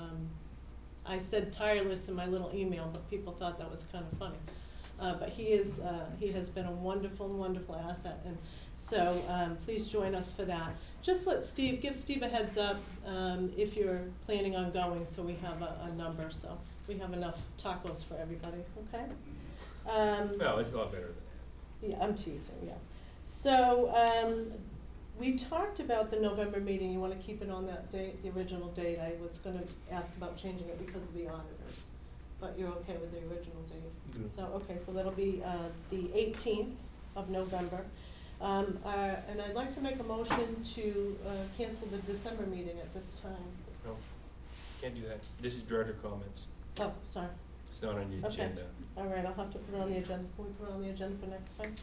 I said tireless in my little email, but people thought that was kind of funny. But he has been a wonderful, wonderful asset. And so please join us for that. Just give Steve a heads up if you're planning on going, so we have a number, so we have enough tacos for everybody, okay?
Well, it's a lot better than
Yeah, I'm teasing, yeah. So, we talked about the November meeting. You want to keep it on that date, the original date. I was going to ask about changing it because of the auditors, but you're okay with the original date.
Yeah.
So, okay, so that'll be the 18th of November. And I'd like to make a motion to cancel the December meeting at this time.
that. No, can't do that. This is director comments.
Oh, sorry.
It's not on the
Okay.
agenda.
All right, I'll have to put it on the agenda. Can we put it on the agenda for next time?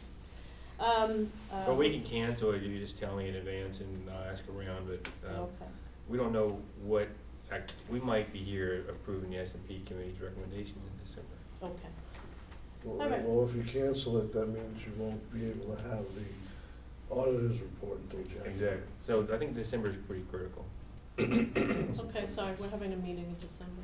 But we can cancel it, you just tell me in advance and I'll ask around, but,
Okay.
we don't know what we might be here approving the S&P committee's recommendations in December.
Okay.
Well,
All right.
well, if you cancel it, that means you won't be able to have the auditor's report until January.
Exactly. So I think December is pretty critical.
Okay, sorry, we're having a meeting in December.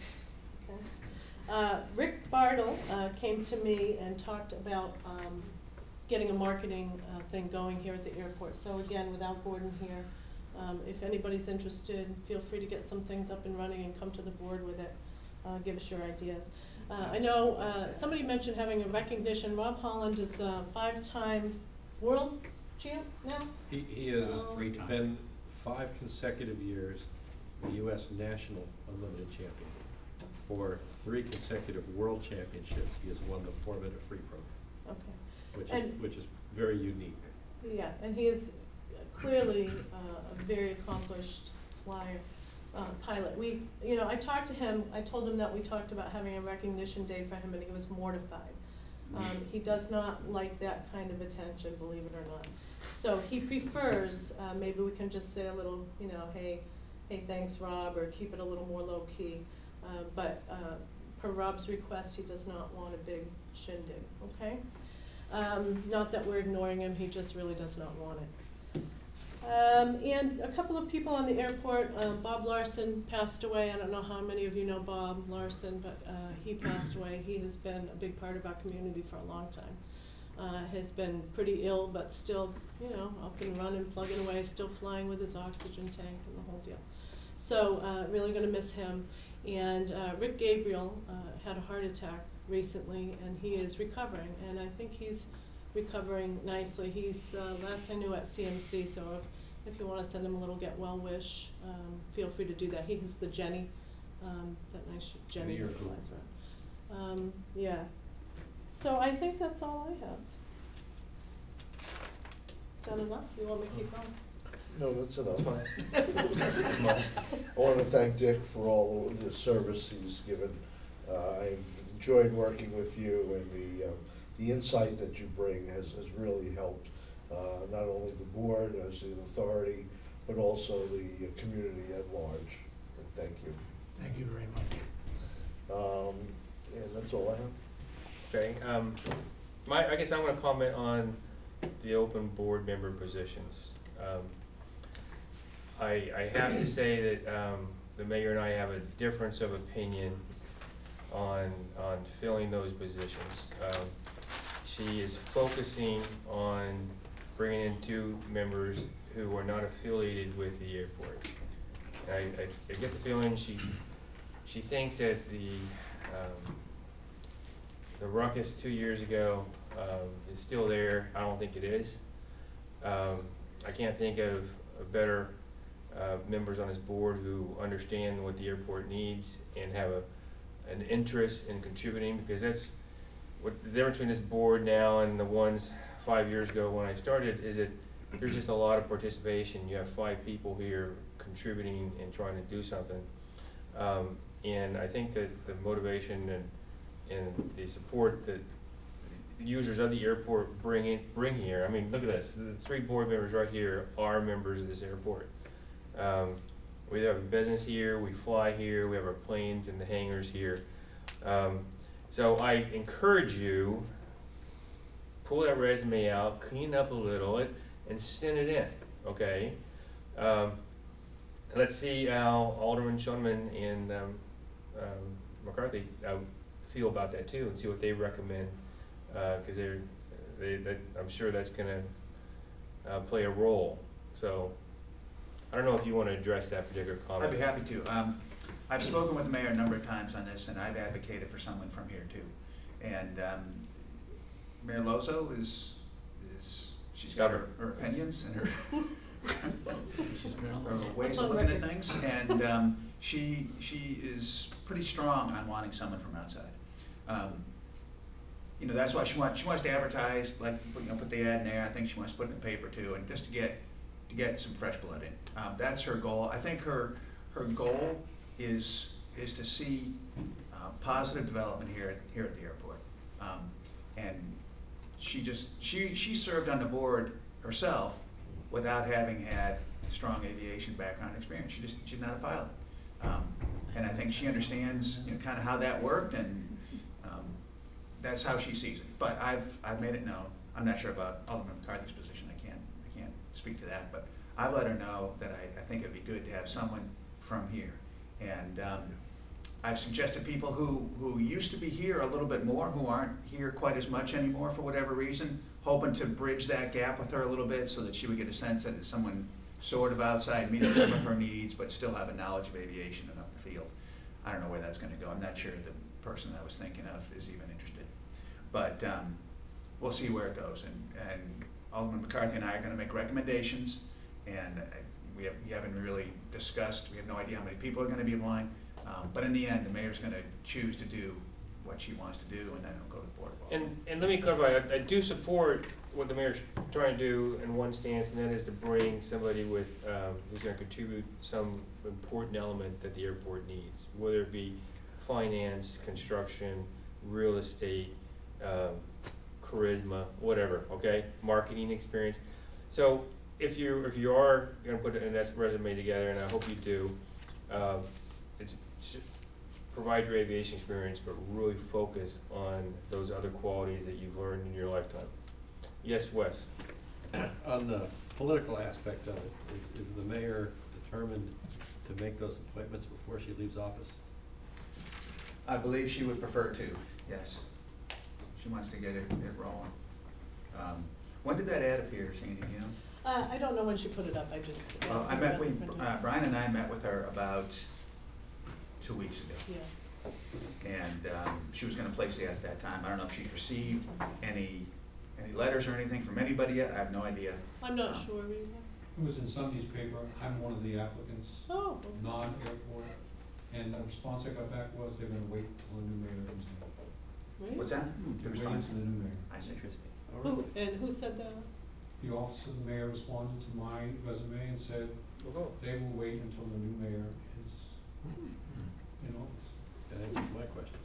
Okay. Rick Bartle came to me and talked about getting a marketing thing going here at the airport. So again, without Gordon here, if anybody's interested, feel free to get some things up and running and come to the board with it. Give us your ideas. I know somebody mentioned having a recognition. Rob Holland is a 5-time world champ now?
He has
Three times.
been 5 consecutive years the U.S. National Unlimited Champion. For 3 consecutive World Championships, he has won the 4-minute free program.
Okay.
Which is very unique.
Yeah, and he is clearly a very accomplished flyer, pilot. I talked to him, I told him that we talked about having a recognition day for him, and he was mortified. He does not like that kind of attention, believe it or not. So he prefers, maybe we can just say a little, hey, thanks, Rob, or keep it a little more low-key. But per Rob's request, he does not want a big shindig, okay? Not that we're ignoring him, he just really does not want it. And a couple of people on the airport, Bob Larson passed away. I don't know how many of you know Bob Larson, but he passed away. He has been a big part of our community for a long time. Has been pretty ill, but still, up and running, plugging away, still flying with his oxygen tank and the whole deal. So really going to miss him. And Rick Gabriel had a heart attack recently, and he is recovering, and I think he's recovering nicely. He's last I knew at CMC, so if you want to send him a little get well wish, feel free to do that. He has the Jenny, that nice Jenny that flies around. Yeah. So I think that's all I have. Is that enough? You want me to keep going?
No, that's enough.
That's fine.
I want to thank Dick for all the service he's given. I've enjoyed working with you, and the insight that you bring has really helped not only the board as an authority, but also the community at large. And thank you.
Thank you very much.
And that's all I have.
Okay, I guess I'm going to comment on the open board member positions. I have to say that the mayor and I have a difference of opinion on filling those positions. She is focusing on bringing in 2 members who are not affiliated with the airport. I get the feeling she thinks that the ruckus 2 years ago is still there. I don't think it is. I can't think of better members on this board who understand what the airport needs and have an interest in contributing, because that's what the difference between this board now and the ones 5 years ago when I started is that there's just a lot of participation. You have 5 people here contributing and trying to do something. And I think that the motivation and the support that the users of the airport bring here. I mean, look at this. The 3 board members right here are members of this airport. We have a business here, we fly here, we have our planes in the hangars here. So I encourage you, pull that resume out, clean it up a little, and send it in, okay? Let's see how Alderman Schoenman and McCarthy feel about that too, and see what they recommend, because I'm sure that's going to play a role. So I don't know if you want to address that particular comment.
I'd be happy to. I've spoken with the mayor a number of times on this, and I've advocated for someone from here too. And Mayor Lozo she's got her opinions and her ways of looking at things, and she is pretty strong on wanting someone from outside. You know, that's why she wants to advertise, like, you know, put the ad in there. I think she wants to put it in the paper too, and just to get some fresh blood in. That's her goal. I think her goal is to see positive development here at the airport. And she served on the board herself without having had strong aviation background experience. She's not a pilot. And I think she understands, you know, kind of how that worked, and that's how she sees it. But I've made it known. I'm not sure about Alderman McCarthy's position. I can't speak to that, but I've let her know that I think it'd be good to have someone from here. And I've suggested people who used to be here a little bit more, who aren't here quite as much anymore for whatever reason, hoping to bridge that gap with her a little bit so that she would get a sense that it's someone sort of outside meeting some of her needs, but still have a knowledge of aviation and up the field. I don't know where that's going to go. I'm not sure the person I was thinking of is even interested. But we'll see where it goes. And Alderman McCarthy and I are going to make recommendations, and we haven't really discussed. We have no idea how many people are going to be applying. But in the end, the mayor's going to choose to do what she wants to do, and then it'll go to the board.
And let me clarify, I do support what the mayor's trying to do in one stance, and that is to bring somebody with who's going to contribute some important element that the airport needs, whether it be finance, construction, real estate, charisma, whatever, okay, marketing experience. So if you are going to put an resume together, and I hope you do, it's provide your aviation experience, but really focus on those other qualities that you've learned in your lifetime. Yes, Wes.
On the political aspect of it, is the mayor determined to make those appointments before she leaves office?
I believe she would prefer to, yes. She wants to get it rolling. When did that ad appear, Sandy, you know?
I don't know when she put it up. I just.
Well, Brian and I met with her about 2 weeks ago.
Yeah.
And she was going to place the ad at that time. I don't know if she's received any letters or anything from anybody yet. I have no idea.
I'm not sure either.
It was in Sunday's paper. I'm one of the applicants.
Oh.
Non-airport. And the response I got back was they're going to wait until the new mayor comes in.
Really?
What's that?
They're waiting for the new mayor.
I see. Interesting.
Who said that?
The office of the mayor responded to my resume and said they will wait until the new mayor is in office.
That answers my question.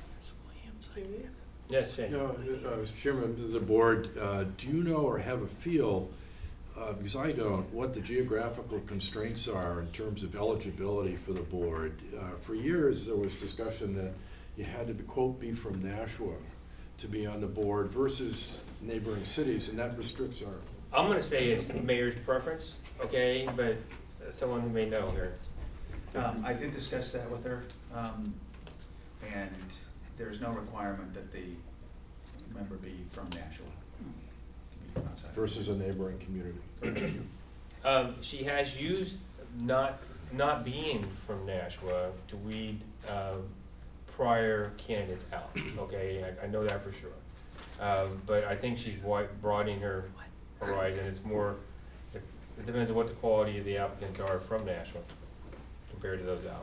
Yes, Shane.
No, Mr. Chairman, members of the board, do you know or have a feel, because I don't, what the geographical constraints are in terms of eligibility for the board? For years there was discussion that you had to, quote, be from Nashua to be on the board versus neighboring cities, and that restricts our...
I'm going to say it's the mayor's preference, okay, but someone who may know here.
I did discuss that with her, and there's no requirement that the member be from Nashua. Be outside.
Versus a neighboring community.
She has used not not being from Nashua to weed prior candidates out, okay? I know that for sure. But I think she's broadening her horizon. It's more, it depends on what the quality of the applicants are from Nashua compared to those out.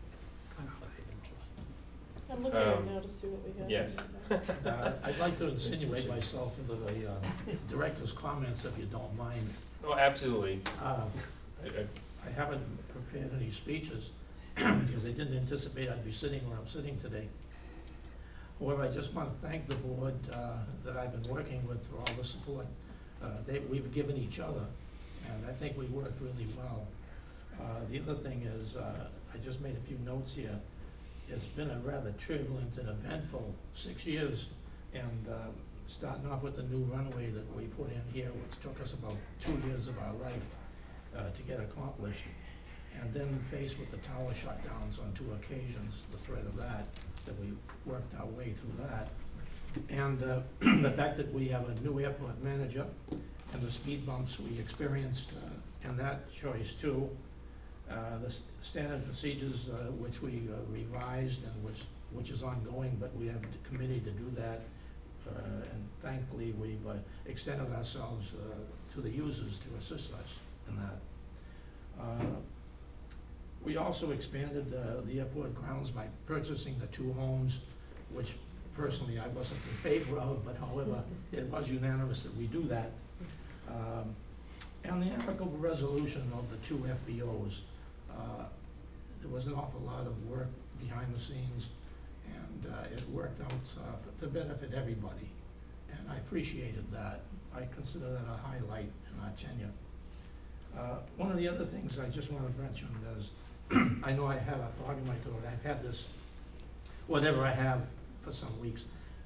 I'm looking right now to see what we have.
Yes.
I'd like to insinuate myself into the director's comments, if you don't mind.
Oh, absolutely.
I haven't prepared any speeches because I didn't anticipate I'd be sitting where I'm sitting today. However, I just want to thank the board that I've been working with for all the support we've given each other, and I think we worked really well. The other thing is, I just made a few notes here. It's been a rather turbulent and eventful 6 years, and starting off with the new runway that we put in here, which took us about 2 years of our life to get accomplished, and then faced with the tower shutdowns on 2 occasions, the threat of that we worked our way through that, and the fact that we have a new airport manager and the speed bumps we experienced and that choice too. The standard procedures which we revised and which is ongoing, but we have a committee to do that, and thankfully we've extended ourselves to the users to assist us in that. We also expanded the airport grounds by purchasing the 2 homes, which personally I wasn't in favor of, but however it was unanimous that we do that. And the amicable resolution of the 2 FBOs. There was an awful lot of work behind the scenes, and it worked out to benefit everybody, and I appreciated that. I consider that a highlight in our tenure. One of the other things I just want to mention is, I know I have a frog in my throat. I've had this, whatever I have, for some weeks.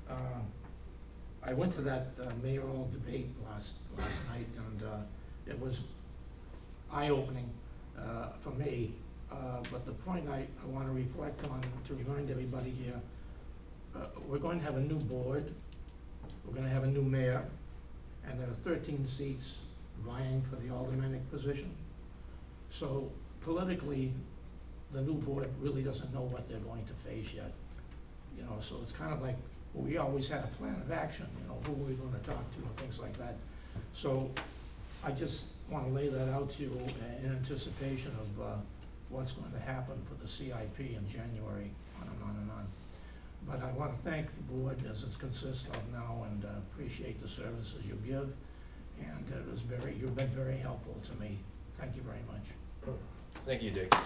I went to that mayoral debate last night, and it was eye-opening for me. But the point I want to reflect on, to remind everybody here, we're going to have a new board, we're going to have a new mayor, and there are 13 seats vying for the aldermanic position. So politically, the new board really doesn't know what they're going to face yet. You know, so it's kind of like, we always had a plan of action, you know, who are we going to talk to and things like that. So I just want to lay that out to you in anticipation of what's going to happen for the CIP in January, on and on and on. But I want to thank the board as it consists of now, and appreciate the services you give, and it was you've been very helpful to me. Thank you very much.
Thank you, Dick.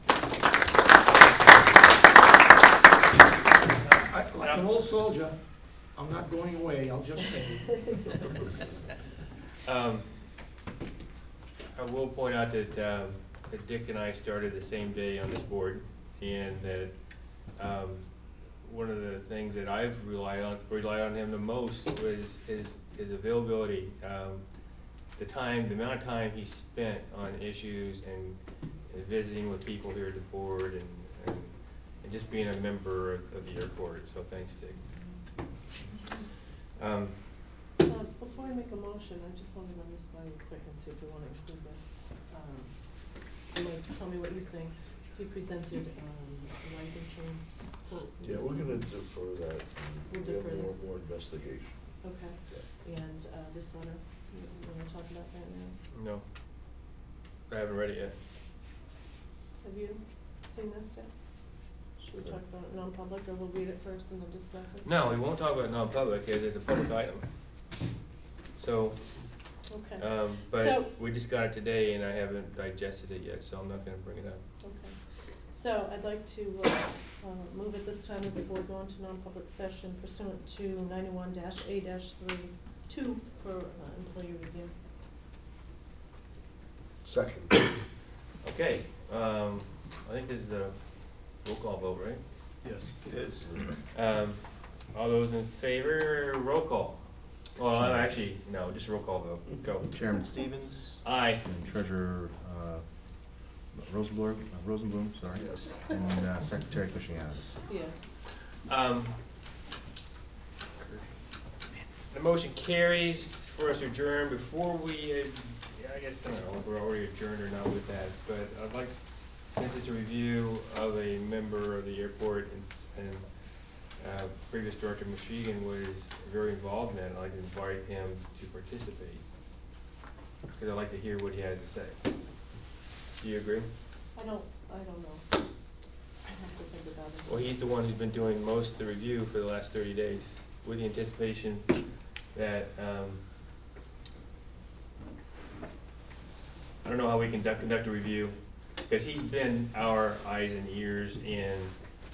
Like an old soldier, I'm not going away, I'll just stay.
I will point out that Dick and I started the same day on this board, and that one of the things that I've relied on him the most was his availability. The amount of time he spent on issues and visiting with people here at the board, and just being a member of the airport. So thanks, Dick.
Before I make a motion, I just want to run this by you quick and see if you want to include this. You might tell me what you think. So you presented life insurance quote.
Yeah, we're going to defer that.
We'll
We have
defer
more investigation.
Okay.
Yeah.
And this letter, you want to talk about that now?
No, I haven't read it yet.
Have you seen this yet? Should we talk about it non-public, or we'll read it first and then discuss it? No,
we won't talk about non-public because it's a public item. So,
okay.
but we just got it today, and I haven't digested it yet, so I'm not going to bring it up.
Okay. So I'd like to move at this time that the board go into non-public session pursuant to 91-A-3-2 for employee review.
Second.
Okay. I think this is the roll call vote, right?
Yes.
It is.
All those in favor, roll call. Well, actually, no, just roll call vote. Go.
Chairman Stevens.
Aye.
And Treasurer Rosenblum, sorry.
Yes.
And Secretary Cushing Adams.
Yeah.
The motion carries for us to adjourn. Before we, I guess, I don't know if we're already adjourned or not with that, but I'd like since it's a review of a member of the airport and previous Director Mushigan was very involved in it, I'd like to invite him to participate. Because I'd like to hear what he has to say. Do you agree?
I don't know. I have to think about it.
Well, he's the one who's been doing most of the review for the last 30 days, with the anticipation that, I don't know how we can conduct a review, because he's been our eyes and ears and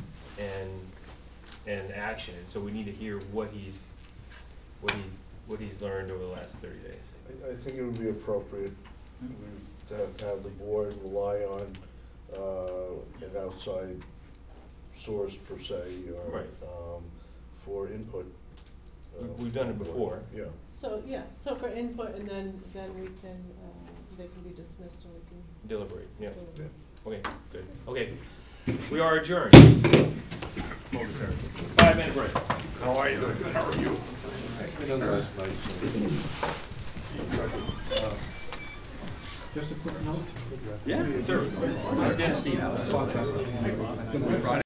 action, so we need to hear what he's learned over the last 30 days.
I think it would be appropriate to have the board rely on an outside source per se, or
Right.
For input.
We've done it before.
Yeah.
So, yeah, so for input, and then we can, they can be dismissed, or we can.
Deliberate, yeah.
Deliberate.
Okay, good. Okay, we are adjourned. Momentarily. 5-minute break.
How are you? Good, how are you?
That's nice.
Just a quick note.
Yeah, sure. Dennis, Steve.